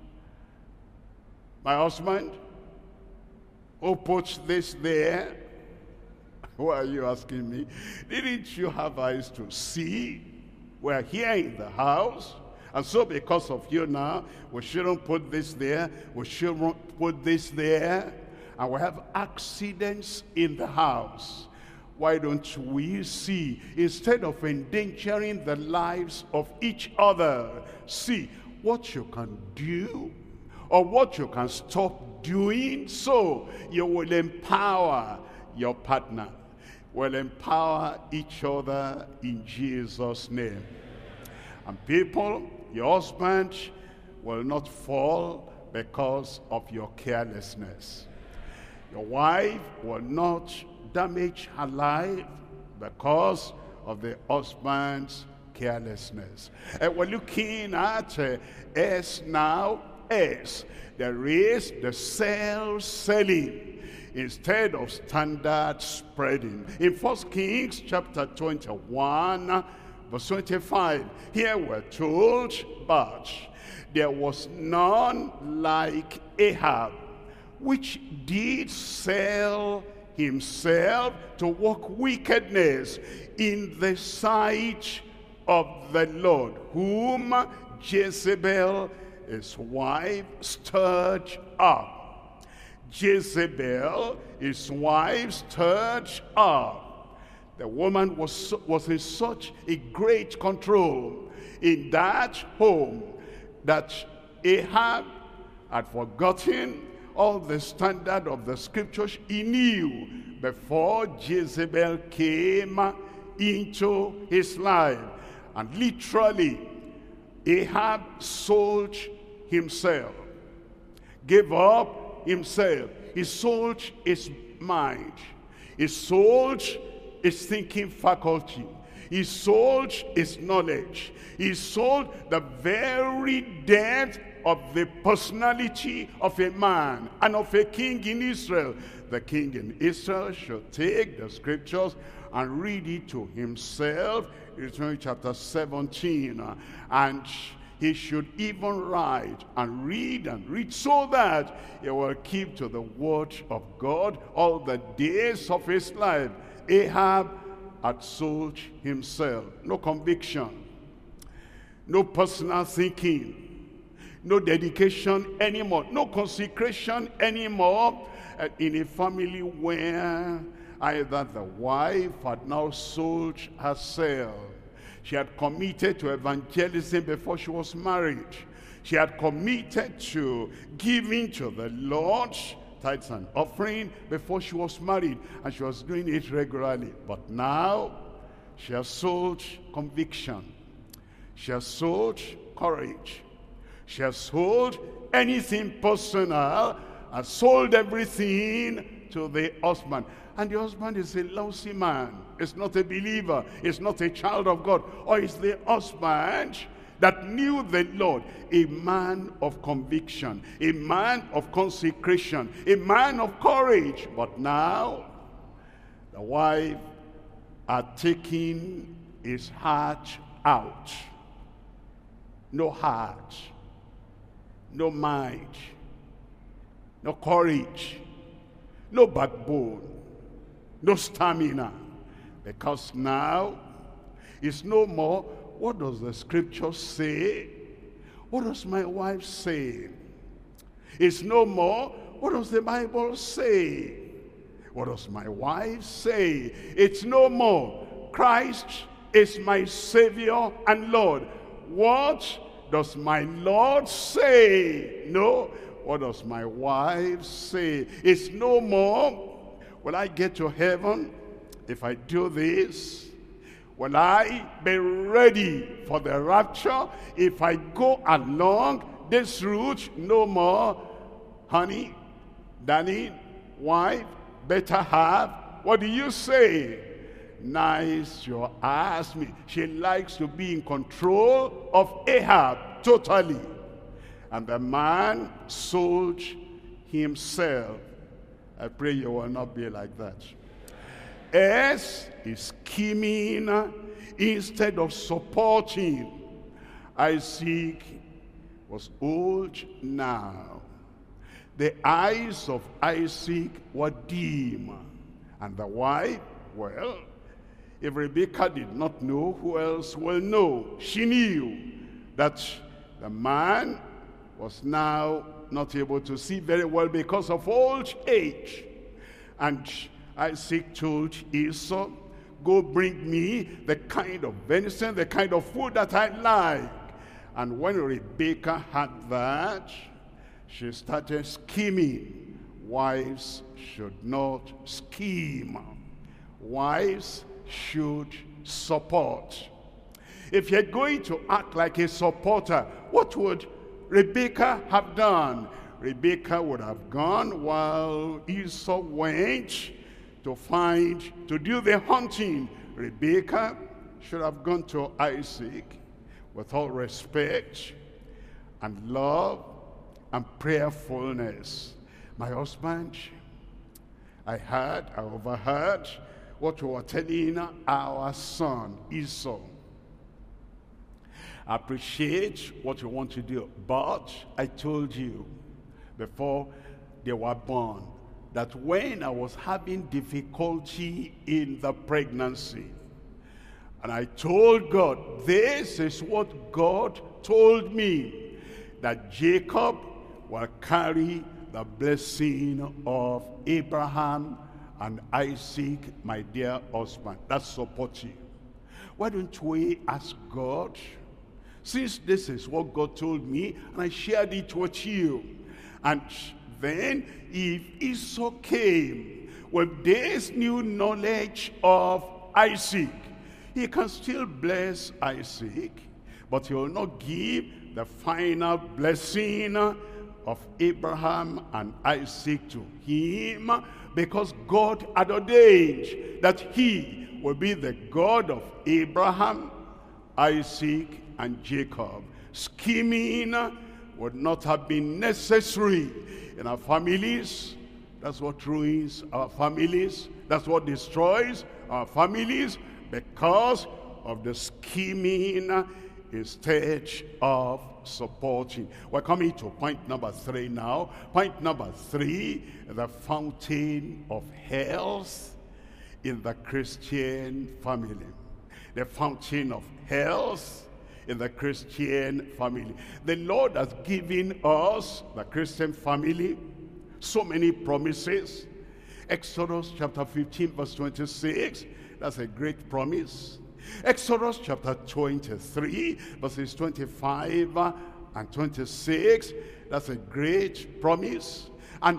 My husband, who puts this there? Why are you asking me? Didn't you have eyes to see? We're here in the house, and so because of you now, we shouldn't put this there, we shouldn't put this there, and we have accidents in the house. Why don't we see, instead of endangering the lives of each other, see what you can do or what you can stop doing, so you will empower your partner, will empower each other in Jesus' name. And people, your husband will not fall because of your carelessness. Your wife will not damage her life because of the husband's carelessness. And we're looking at uh, S now. S. There is the self-selling instead of standard spreading. In First Kings chapter twenty-one, verse twenty-five, here we're told, but there was none like Ahab, which did sell himself to work wickedness in the sight of the Lord, whom Jezebel, his wife, stirred up. Jezebel, his wife, stirred up. The woman was, was in such a great control in that home that Ahab had forgotten all the standard of the scriptures. He knew before Jezebel came, into his life. And literally, Ahab sold himself, gave up himself. He sold his mind. He sold his thinking faculty. He sold his knowledge. He sold the very depth of the personality of a man and of a king in Israel. The king in Israel should take the scriptures and read it to himself. Deuteronomy chapter seventeen. And he should even write and read and read so that he will keep to the word of God all the days of his life. Ahab had sold himself. No conviction, no personal thinking, no dedication anymore, no consecration anymore. Uh, in a family where either the wife had now sold herself, she had committed to evangelism before she was married, she had committed to giving to the Lord tithes and offering before she was married, and she was doing it regularly. But now she has sold conviction, she has sold courage, she has sold anything personal, and sold everything to the husband. And the husband is a lousy man. It's not a believer. It's not a child of God. Or it's the husband that knew the Lord, a man of conviction, a man of consecration, a man of courage. But now, the wife had taken his heart out. No heart, no mind, no courage, no backbone, no stamina. Because now, it's no more, what does the scripture say? What does my wife say? It's no more, what does the Bible say? What does my wife say? It's no more, Christ is my Savior and Lord. What does my Lord say? No, what does my wife say? It's no more, will I get to heaven if I do this? Will I be ready for the rapture if I go along this route? No more, honey, darling, wife, better half. What do you say? Nice, you ask me. She likes to be in control of Ahab, totally. And the man sold himself. I pray you will not be like that. As is scheming instead of supporting. Isaac was old now. The eyes of Isaac were dim. And the wife, well, if Rebekah did not know, who else will know? She knew that the man was now not able to see very well because of old age. And Isaac told Esau, go bring me the kind of venison, the kind of food that I like. And when Rebekah had that, she started scheming. Wives should not scheme. Wives should support. If you're going to act like a supporter, what would Rebekah have done? Rebekah would have gone while Esau went to find, to do the hunting. Rebekah should have gone to Isaac with all respect and love and prayerfulness. My husband, I heard, I overheard what you were telling our son, Esau. I appreciate what you want to do, but I told you before they were born that when I was having difficulty in the pregnancy, and I told God, this is what God told me, that Jacob will carry the blessing of Abraham and Isaac, my dear husband. That's supportive. Why don't we ask God, since this is what God told me, and I shared it with you, and then if Esau came with this new knowledge of Isaac, He can still bless Isaac, but he will not give the final blessing of Abraham and Isaac to him, because God had ordained that he will be the God of Abraham, Isaac, and Jacob. Scheming would not have been necessary in our families. That's what ruins our families. That's what destroys our families, because of the scheming instead of supporting. We're coming to point number three now. Point number three, the fountain of health in the Christian family. The fountain of health in the Christian family. The Lord has given us, the Christian family, so many promises. Exodus chapter fifteen verse twenty-six, that's a great promise. Exodus chapter twenty-three verses twenty-five and twenty-six, that's a great promise. And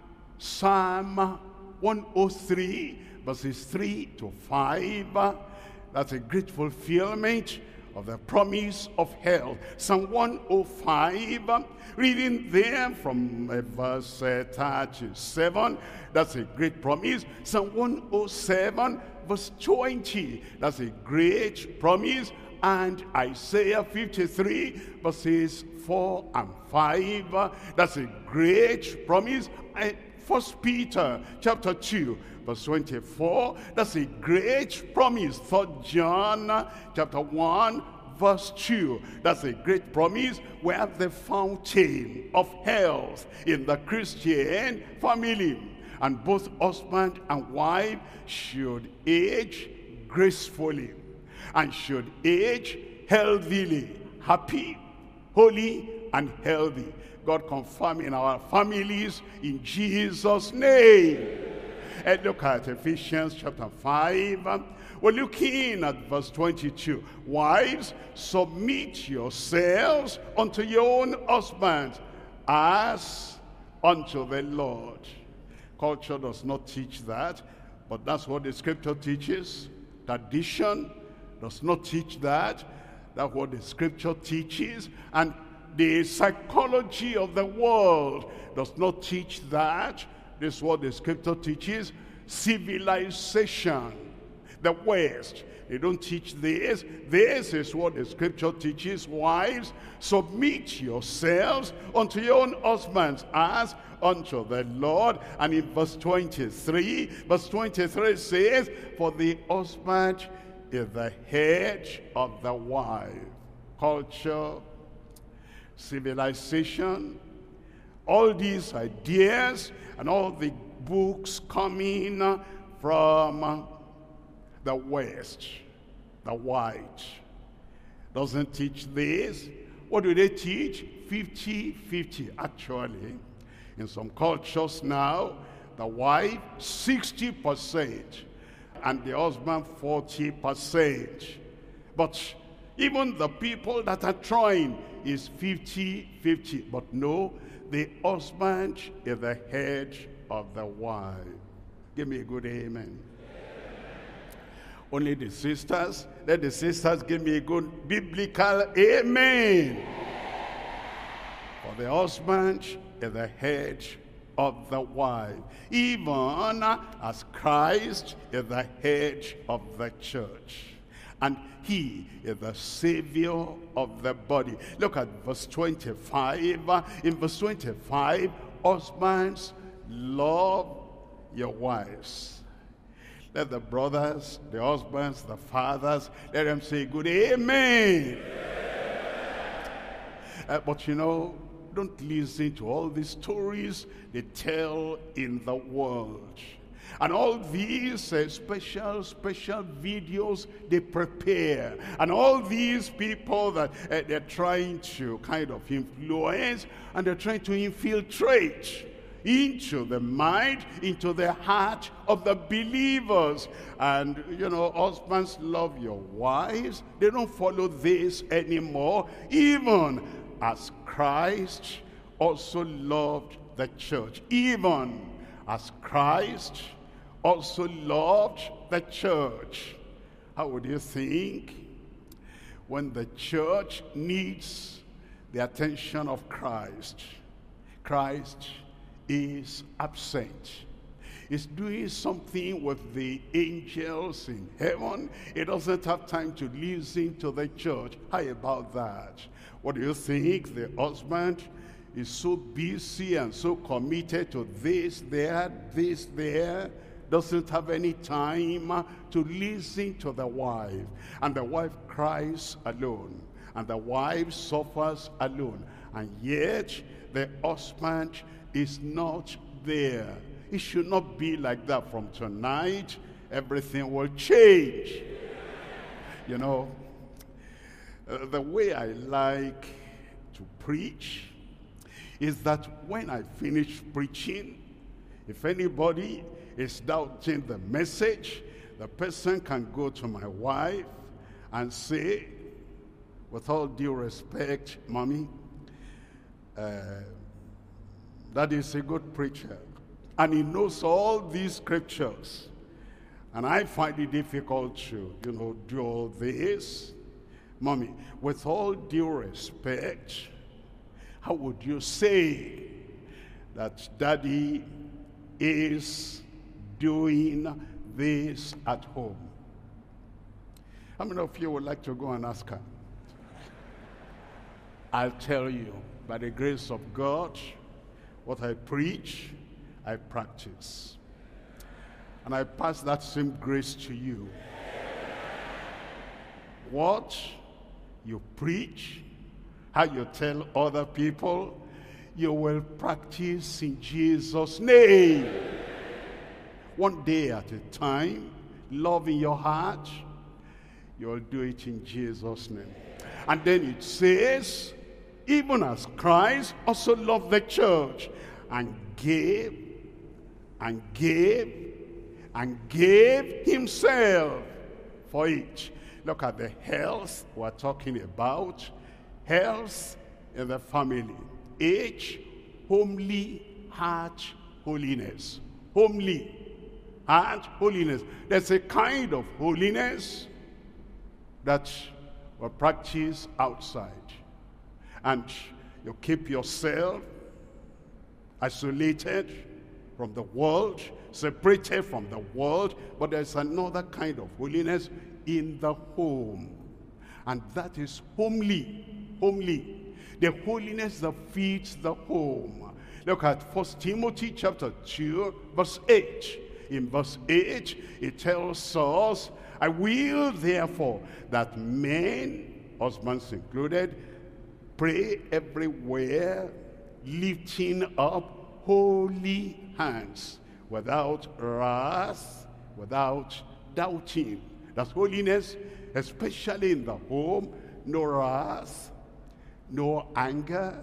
Psalm one oh three verses three to five, that's a great fulfillment of the promise of health. Psalm one oh five, reading there from uh, verse uh, thirty-seven, that's a great promise. Psalm one oh seven verse twenty, that's a great promise. And Isaiah fifty-three verses four and five, that's a great promise. And First Peter chapter two verse twenty-four, that's a great promise. Third John chapter one verse two, that's a great promise. We have the fountain of health in the Christian family, and both husband and wife should age gracefully and should age healthily, happy, holy, and healthy. God confirm in our families in Jesus' name. And look at Ephesians chapter five. We're looking at verse twenty-two. Wives, submit yourselves unto your own husbands as unto the Lord. Culture does not teach that, but that's what the scripture teaches. Tradition does not teach that. That's what the scripture teaches. And the psychology of the world does not teach that. This is what the scripture teaches. Civilization, the West, they don't teach this. This is what the scripture teaches. Wives, submit yourselves unto your own husbands as unto the Lord. And in verse twenty-three, verse twenty-three says, for the husband is the head of the wife. Culture, civilization, all these ideas and all the books coming from the West, the white, doesn't teach this. What do they teach? fifty fifty. Actually, in some cultures now, the wife sixty percent and the husband forty percent. But even the people that are trying is fifty fifty. But no, the husband is the head of the wife. Give me a good amen. Only the sisters, let the sisters give me a good biblical amen. For the husband is the head of the wife, even as Christ is the head of the church. And he is the savior of the body. Look at verse twenty-five. In verse twenty-five, husbands, love your wives. Let the brothers, the husbands, the fathers, let them say good amen. Uh, but you know, don't listen to all these stories they tell in the world. And all these uh, special, special videos they prepare. And all these people that uh, they're trying to kind of influence, and they're trying to infiltrate into the mind, into the heart of the believers. And, you know, husbands, love your wives. They don't follow this anymore. Even as Christ also loved the church. Even as Christ also loved the church. How would you think when the church needs the attention of Christ, Christ is absent? He's doing something with the angels in heaven. He doesn't have time to listen to the church. How about that? What do you think? The husband is so busy and so committed to this there, this there, doesn't have any time to listen to the wife. And the wife cries alone. And the wife suffers alone. And yet the husband is not there. It should not be like that. From tonight, everything will change. You know, uh, the way I like to preach is that when I finish preaching, if anybody is doubting the message, the person can go to my wife and say, with all due respect, Mommy, uh, that is a good preacher. And he knows all these scriptures. And I find it difficult to, you know, do all this. Mommy, with all due respect, how would you say that Daddy is doing this at home? How many of you would like to go and ask her? I'll tell you, by the grace of God, what I preach, I practice. And I pass that same grace to you. What you preach, how you tell other people, you will practice in Jesus' name. One day at a time, love in your heart, you'll do it in Jesus' name. And then it says, even as Christ also loved the church and gave and gave and gave himself for it. Look at the health we're talking about. Health in the family. H, homely heart holiness. Homely heart holiness. There's a kind of holiness that we practice outside. And you keep yourself isolated from the world, separated from the world, but there's another kind of holiness in the home. And that is homely, homely. The holiness that feeds the home. Look at First Timothy chapter two, verse eight. In verse eight, it tells us, I will therefore that men, husbands included, pray everywhere, lifting up holy hands, without wrath, without doubting. That's holiness, especially in the home. No wrath, no anger,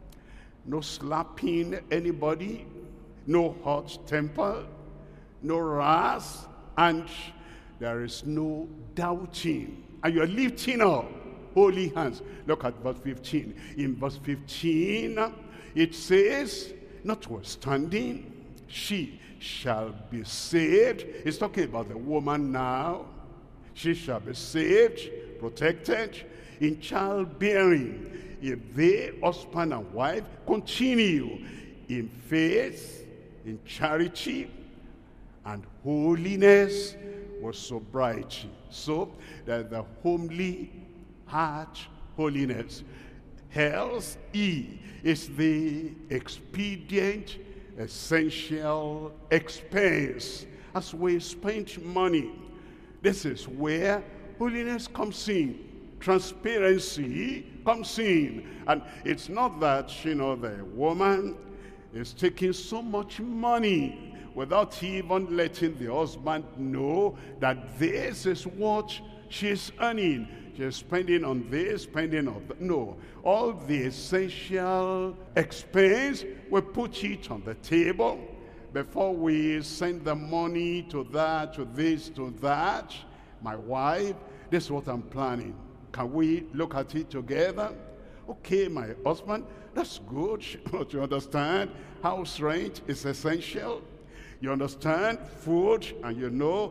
no slapping anybody, no hot temper, no wrath, and there is no doubting. And you're lifting up holy hands. Look at verse fifteen. In verse fifteen, it says, notwithstanding, she shall be saved. It's talking about the woman now. She shall be saved, protected in childbearing, if they, husband and wife, continue in faith, in charity, and holiness with sobriety. So that the homely heart holiness. Health, E, is the expedient, essential expense. As we spend money, this is where holiness comes in. Transparency comes in. And it's not that, you know, the woman is taking so much money without even letting the husband know that this is what she's earning. She's spending on this, spending on that. No. All the essential expense, we put it on the table before we send the money to that, to this, to that. My wife, this is what I'm planning. Can we look at it together? Okay, my husband, that's good. But you understand, house rent is essential. You understand food, and you know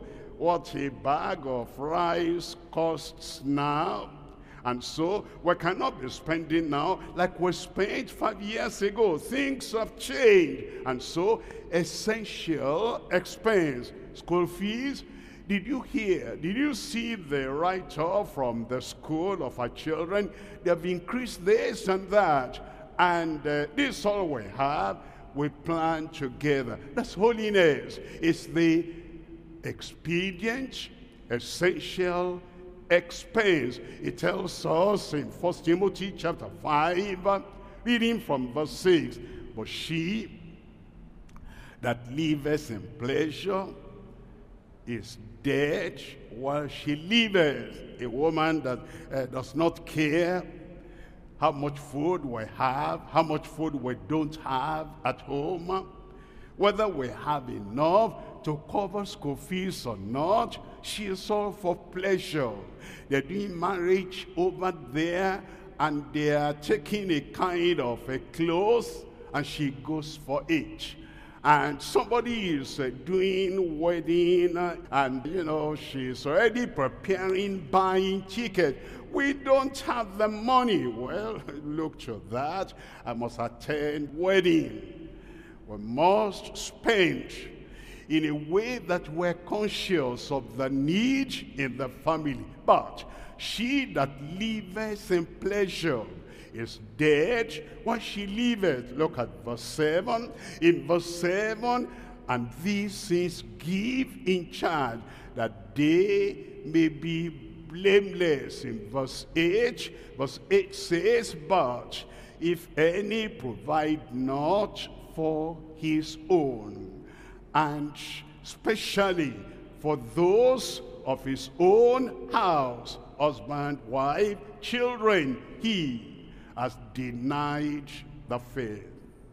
what a bag of rice costs now. And so we cannot be spending now like we spent five years ago. Things have changed. And so essential expense, school fees. Did you hear, did you see the write-off from the school of our children? They have increased this and that. And uh, this all we have, we plan together. That's holiness. It's the expedient, essential expense. It tells us in First Timothy chapter five, reading from verse six, but she that liveth in pleasure is dead while she liveth. A woman that uh, does not care how much food we have, how much food we don't have at home, whether we have enough to cover school fees or not, she is all for pleasure. They're doing marriage over there, and they are taking a kind of a clothes, and she goes for it. And somebody is uh, doing wedding, uh, and you know, she's already preparing, buying ticket. We don't have the money. Well, look to that. I must attend wedding. We must spend in a way that we're conscious of the need in the family. But she that liveth in pleasure is dead while she liveth. Look at verse seven. In verse seven, and these things give in charge, that they may be blameless. In verse eight, verse eight says, but if any provide not for his own, and especially for those of his own house, husband, wife, children, he has denied the faith.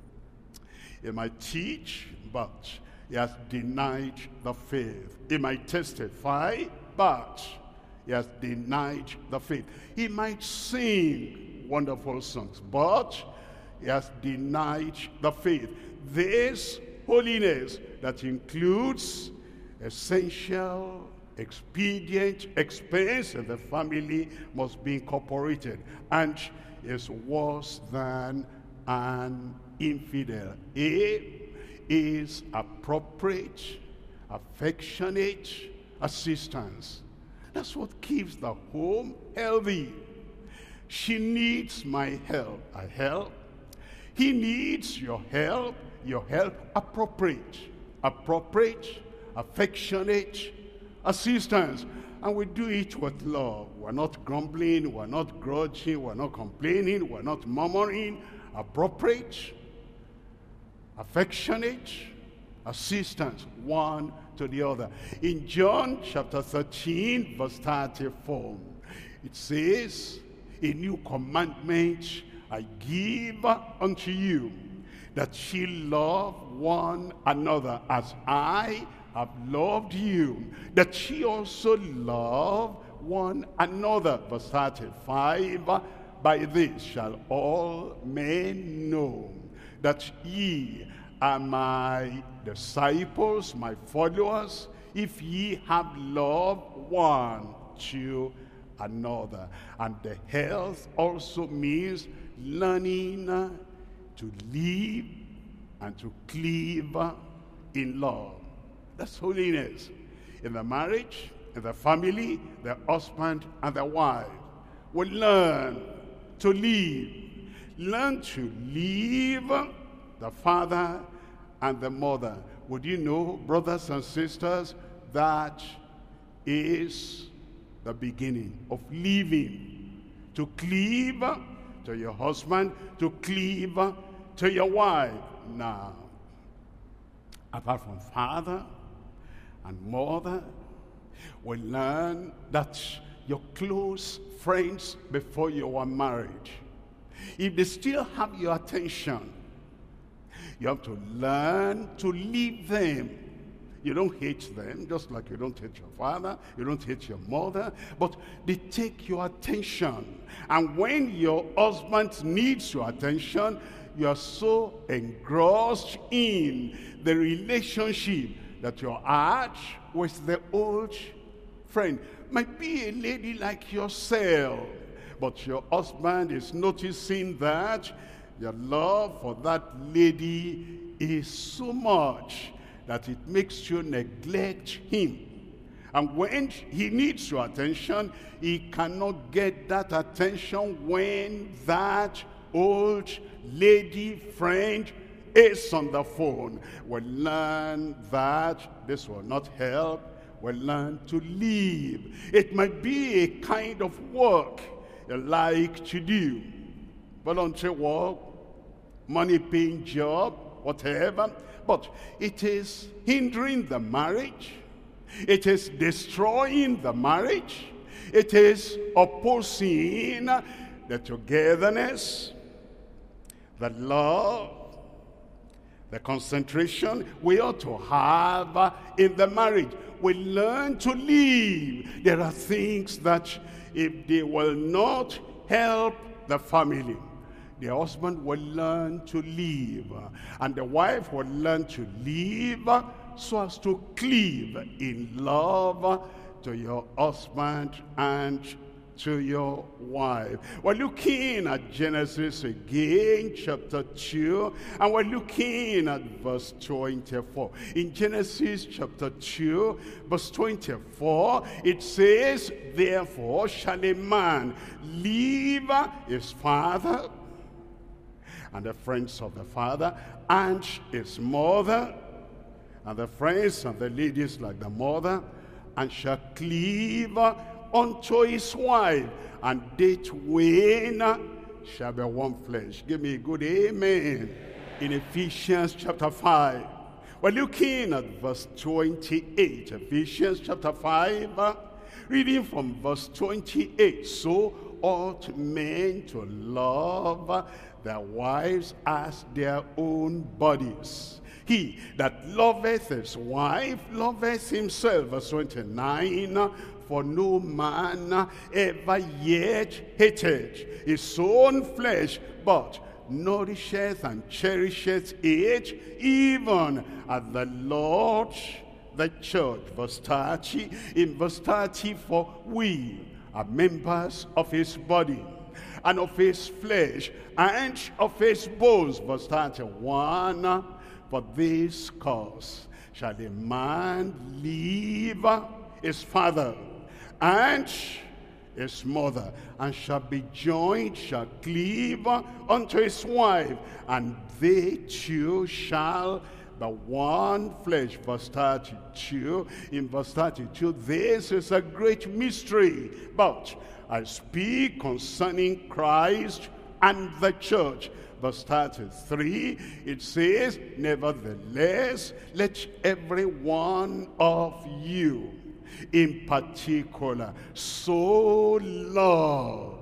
He might teach, but he has denied the faith. He might testify, but he has denied the faith. He might sing wonderful songs, but he has denied the faith. This holiness that includes essential, expedient expense in the family must be incorporated, and is worse than an infidel. A is appropriate, affectionate assistance. That's what keeps the home healthy. She needs my help. I help. He needs your help. Your help appropriate, appropriate, affectionate assistance. And we do it with love. We're not grumbling, we're not grudging, we're not complaining, we're not murmuring. Appropriate, affectionate assistance, one to the other. In John chapter thirteen, verse thirty-four, it says, a new commandment I give unto you, that ye love one another as I have loved you, that ye also love one another. Verse thirty-five, by this shall all men know that ye are my disciples, my followers, if ye have love one to another. And the health also means learning to live and to cleave in love. That's holiness. In the marriage, in the family, the husband and the wife will learn to live. Learn to leave the father and the mother. Would you know, brothers and sisters, that is the beginning of living. To cleave to your husband, to cleave to your wife. Now, apart from father and mother, we learn that your close friends before you were married, if they still have your attention, you have to learn to leave them. You don't hate them, just like you don't hate your father, you don't hate your mother, but they take your attention. And when your husband needs your attention, you are so engrossed in the relationship that you're at with the old friend. Might be a lady like yourself, but your husband is noticing that your love for that lady is so much that it makes you neglect him. And when he needs your attention, he cannot get that attention when that old lady friend is on the phone. We'll learn that this will not help. We'll learn to leave. It might be a kind of work you like to do. Voluntary work, money-paying job, whatever. But it is hindering the marriage. It is destroying the marriage. It is opposing the togetherness, the love, the concentration we ought to have in the marriage. We learn to live. There are things that if they will not help the family, the husband will learn to live, and the wife will learn to live so as to cleave in love to your husband and to your wife. We're looking at Genesis again, chapter two, and we're looking at verse twenty-four. In Genesis chapter two, verse twenty-four, it says, therefore shall a man leave his father and the friends of the father, and his mother, and the friends and the ladies like the mother, and shall cleave unto his wife, and they twain shall be one flesh. Give me a good amen. In Ephesians chapter five, we're looking at verse twenty-eight. Ephesians chapter five, reading from verse twenty-eight. So ought men to love their wives as their own bodies. He that loveth his wife loveth himself. Verse twenty-nine, for no man ever yet hated his own flesh, but nourisheth and cherisheth it, even as the Lord the church. Verse thirty, in verse thirty, for we are members of his body, and of his flesh, and of his bones. Verse thirty-one, for this cause shall a man leave his father and his mother, and shall be joined, shall cleave unto his wife, and they two shall be one flesh. Verse thirty-two, in verse thirty-two, this is a great mystery, but I speak concerning Christ and the church. Verse thirty-three, it says, nevertheless, let every one of you in particular so love,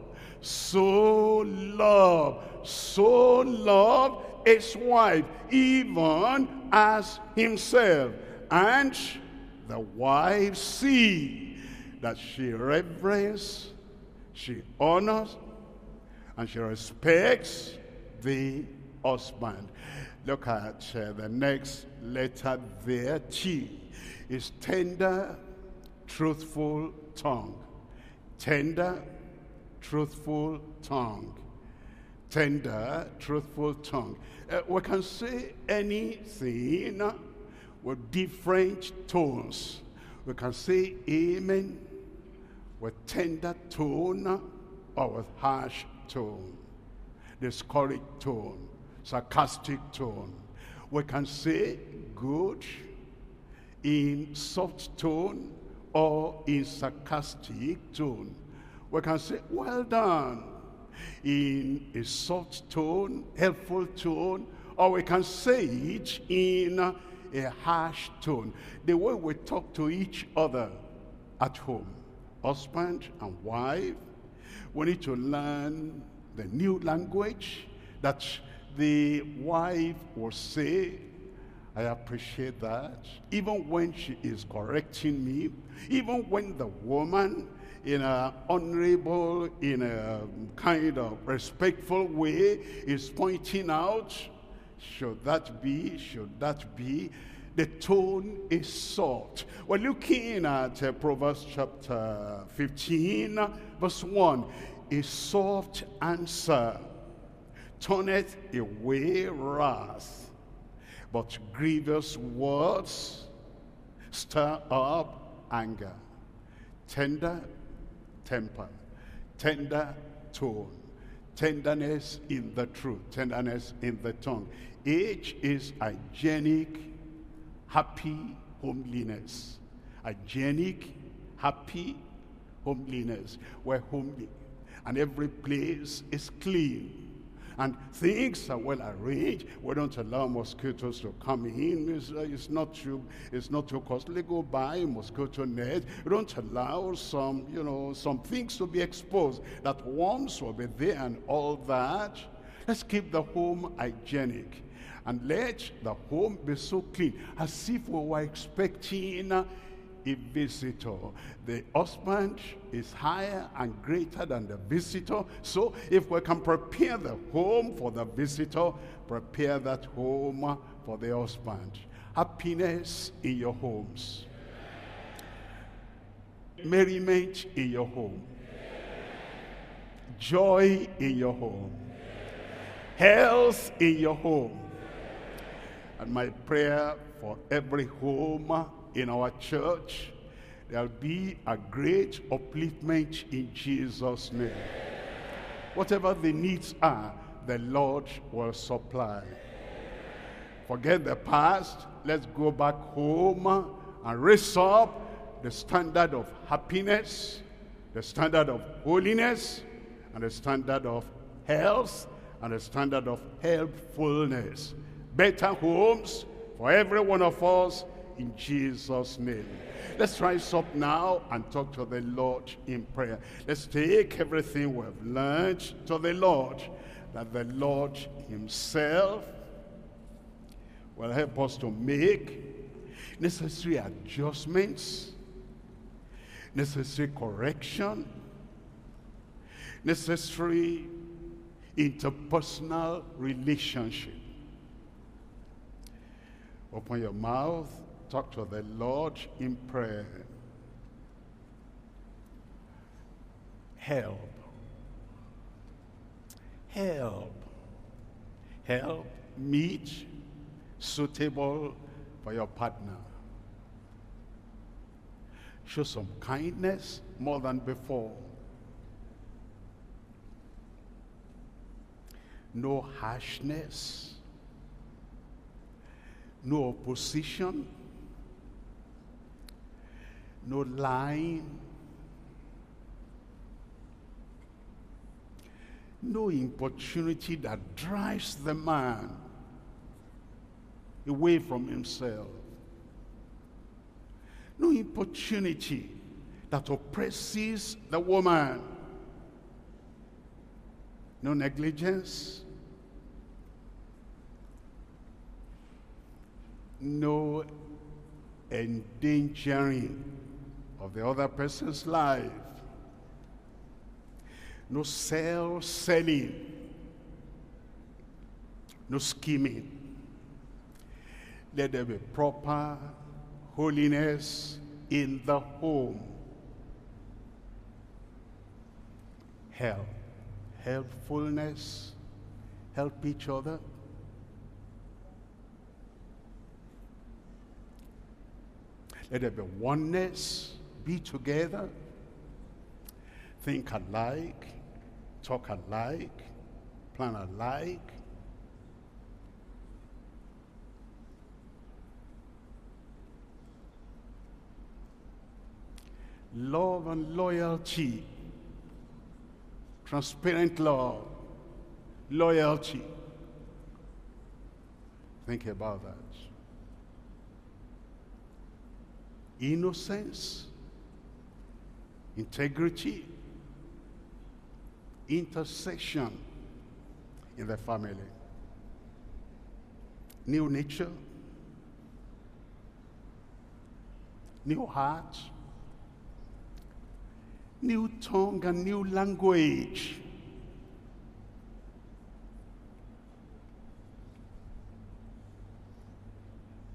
so love, so love his wife, even as himself, and the wife see that she reverence, she honors, and she respects the husband. Look at uh, the next letter there. T is tender, truthful tongue. Tender, truthful tongue. Tender, truthful tongue. Uh, we can say anything with different tones. We can say amen with tender tone or with harsh tone, discouraged tone, sarcastic tone. We can say good in soft tone or in sarcastic tone. We can say well done in a soft tone, helpful tone, or we can say it in a harsh tone. The way we talk to each other at home, husband and wife, we need to learn the new language that the wife will say, I appreciate that. Even when she is correcting me, even when the woman in an honorable, in a kind of respectful way is pointing out, should that be, should that be, The tone is soft. We're looking at uh, Proverbs chapter fifteen, verse one. A soft answer turneth away wrath, but grievous words stir up anger. Tender temper, tender tone, tenderness in the truth, tenderness in the tongue. Age is hygienic, happy homeliness. Hygienic, happy homeliness. We're homely, and every place is clean. And things are well arranged. We don't allow mosquitoes to come in. It's, uh, it's not too, it's not too costly. Go buy mosquito net. We don't allow some, you know, some things to be exposed, that worms will be there and all that. Let's keep the home hygienic, and let the home be so clean, as if we were expecting a visitor. The husband is higher and greater than the visitor. So if we can prepare the home for the visitor, prepare that home for the husband. Happiness in your homes. Merriment in your home. Joy in your home. Health in your home. And my prayer for every home in our church, there'll be a great upliftment in Jesus' name. Whatever the needs are, the Lord will supply. Forget the past. Let's go back home and raise up the standard of happiness, the standard of holiness, and the standard of health, and the standard of helpfulness. Better homes for every one of us, in Jesus' name. Let's rise up now and talk to the Lord in prayer. Let's take everything we have learned to the Lord, that the Lord himself will help us to make necessary adjustments, necessary correction, necessary interpersonal relationship. Open your mouth. Talk to the Lord in prayer. Help. Help. Help meet suitable for your partner. Show some kindness more than before. No harshness. No opposition. No lying, no importunity that drives the man away from himself, no importunity that oppresses the woman, no negligence, no endangering of the other person's life, no self-selling, no scheming. Let there be proper holiness in the home. Help, helpfulness, help each other. Let there be oneness. Be together, think alike, talk alike, plan alike. Love and loyalty, transparent love, loyalty. Think about that. Innocence, integrity, intercession in the family. New nature, new heart, new tongue and new language.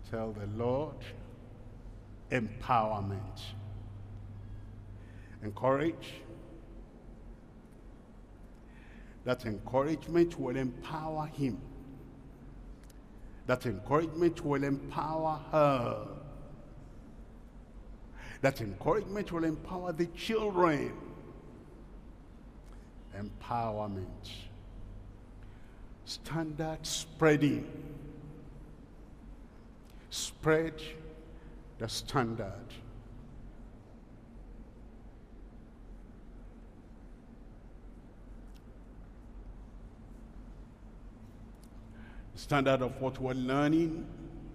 Tell the Lord, empowerment. Encourage. That encouragement will empower him. That encouragement will empower her. That encouragement will empower the children. Empowerment. Standard spreading. Spread the standard. Standard of what we're learning.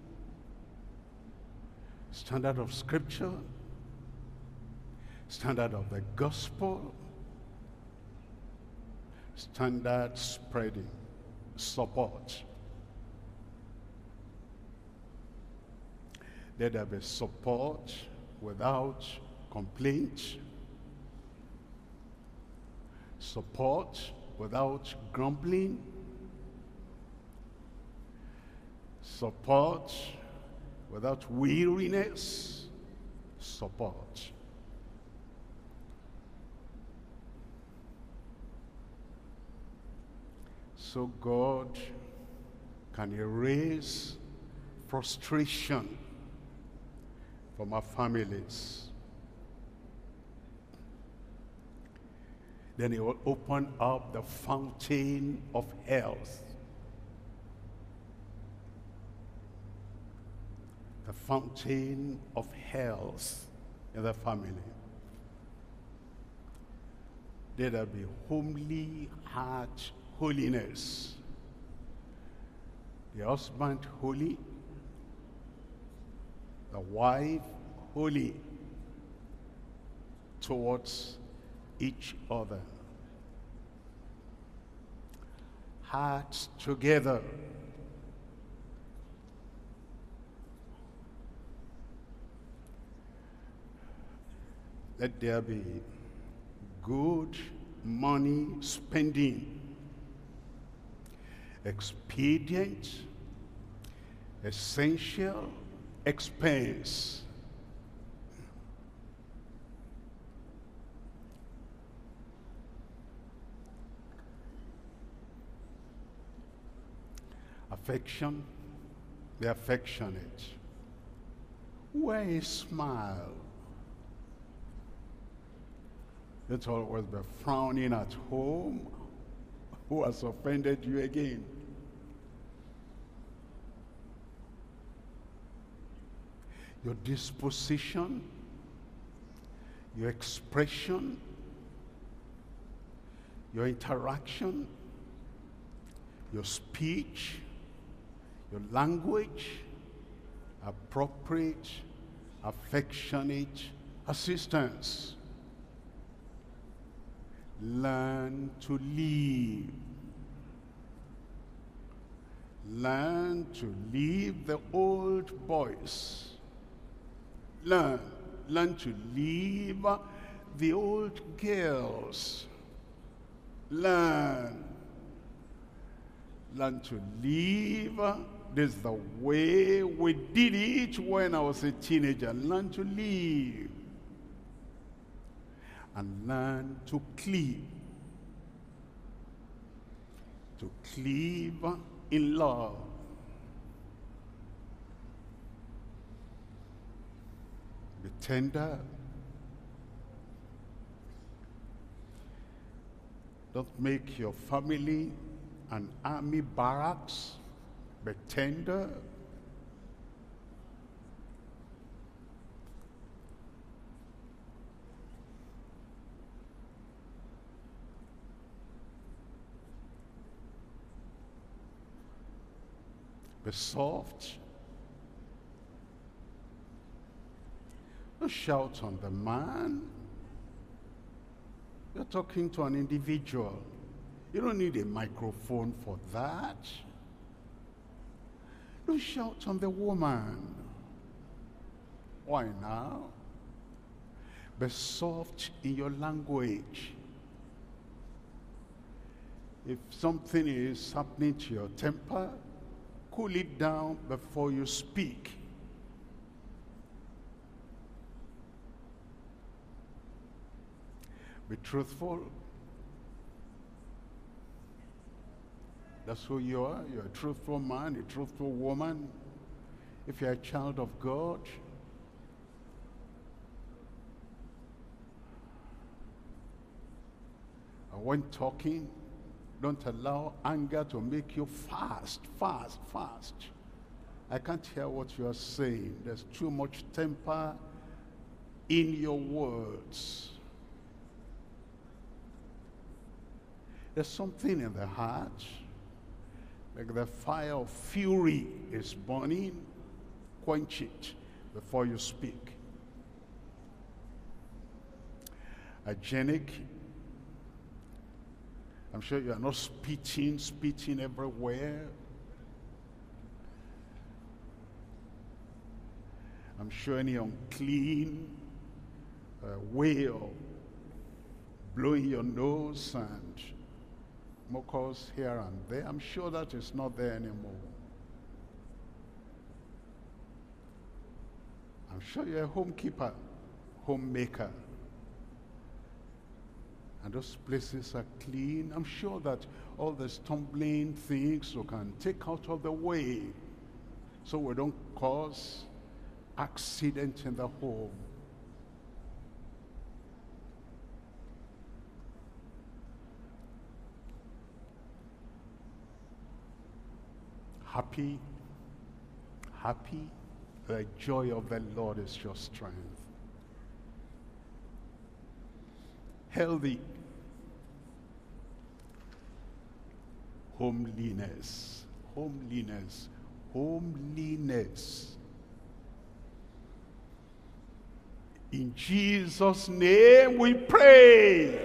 Standard of scripture. Standard of the gospel. Standard spreading. Support. Let there be support without complaint. Support without grumbling. Support without weariness. Support. So God can erase frustration from our families. Then He will open up the fountain of health. The fountain of health in the family. Let there be homely heart holiness. The husband holy, the wife holy towards each other. Hearts together. Let there be good money spending. Expedient, essential expense. Affection, the affectionate. Wear a smile. Don't always be frowning at home. Who has offended you again? Your disposition, your expression, your interaction, your speech, your language, appropriate, affectionate assistance. Learn to live. Learn to leave the old boys. Learn. Learn to leave the old girls. Learn. Learn to leave. This is the way we did it when I was a teenager. Learn to live. And learn to cleave. To cleave in love. Be tender. Don't make your family an army barracks. Be tender. Be soft. Don't shout on the man. You're talking to an individual. You don't need a microphone for that. Don't shout on the woman. Why now? Be soft in your language. If something is happening to your temper, cool it down before you speak. Be truthful. That's who you are. You're a truthful man, a truthful woman. If you're a child of God, and when talking, don't allow anger to make you fast, fast, fast. I can't hear what you are saying. There's too much temper in your words. There's something in the heart, like the fire of fury is burning. Quench it before you speak. Hygienic. I'm sure you are not spitting, spitting everywhere. I'm sure any unclean uh, way of blowing your nose and mucus here and there, I'm sure that is not there anymore. I'm sure you're a homekeeper, homemaker. And those places are clean. I'm sure that all the stumbling things you can take out of the way so we don't cause accident in the home. Happy, happy, the joy of the Lord is your strength. Healthy, homeliness, homeliness, homeliness. In Jesus' name we pray.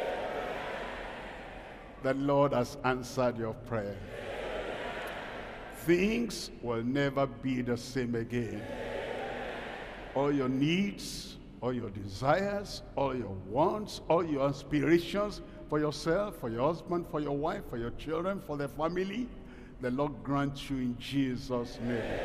The Lord has answered your prayer. Things will never be the same again. All your needs, all your desires, all your wants, all your aspirations for yourself, for your husband, for your wife, for your children, for the family, the Lord grant you in Jesus' name.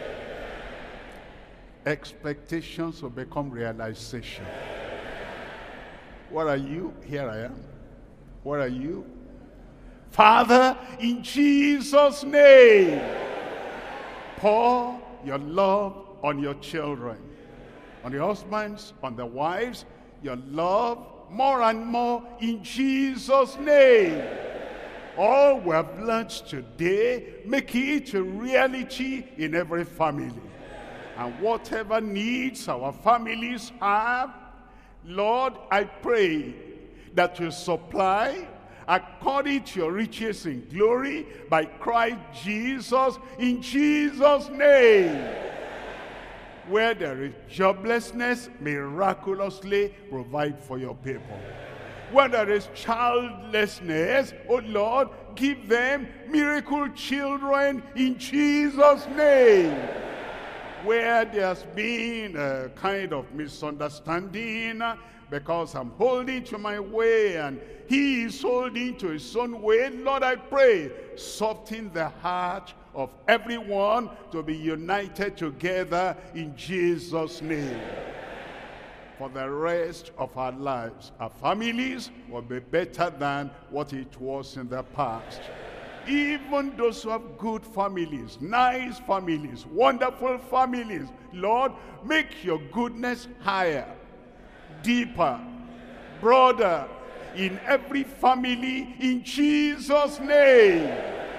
Expectations will become realization. What are you? Here I am. What are you? Father, in Jesus' name, pour your love on your children, on the husbands, on the wives, your love more and more in Jesus' name. All we have learned today, make it a reality in every family. And whatever needs our families have, Lord, I pray that you supply according to your riches in glory by Christ Jesus, in Jesus' name. Where there is joblessness, miraculously provide for your people. Where there is childlessness, oh Lord, give them miracle children in Jesus' name. Where there's been a kind of misunderstanding because I'm holding to my way and he is holding to his own way, Lord, I pray, soften the heart of everyone to be united together in Jesus' name. For the rest of our lives, our families will be better than what it was in the past. Even those who have good families, nice families, wonderful families, Lord, make your goodness higher, deeper, broader in every family in Jesus' name.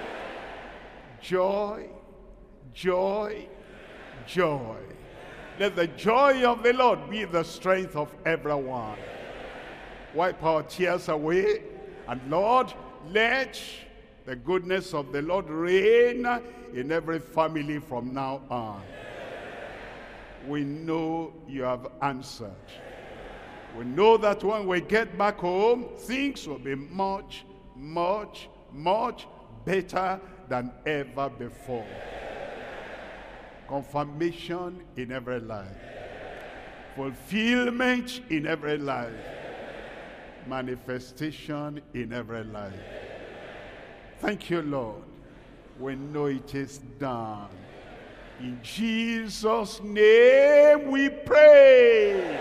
Joy, joy, joy. Let the joy of the Lord be the strength of everyone. Wipe our tears away, and Lord, let the goodness of the Lord reign in every family from now on. We know you have answered. We know that when we get back home, things will be much, much, much better than ever before. Confirmation in every life. Fulfillment in every life. Manifestation in every life. Thank you, Lord. We know it is done. In Jesus' name we pray.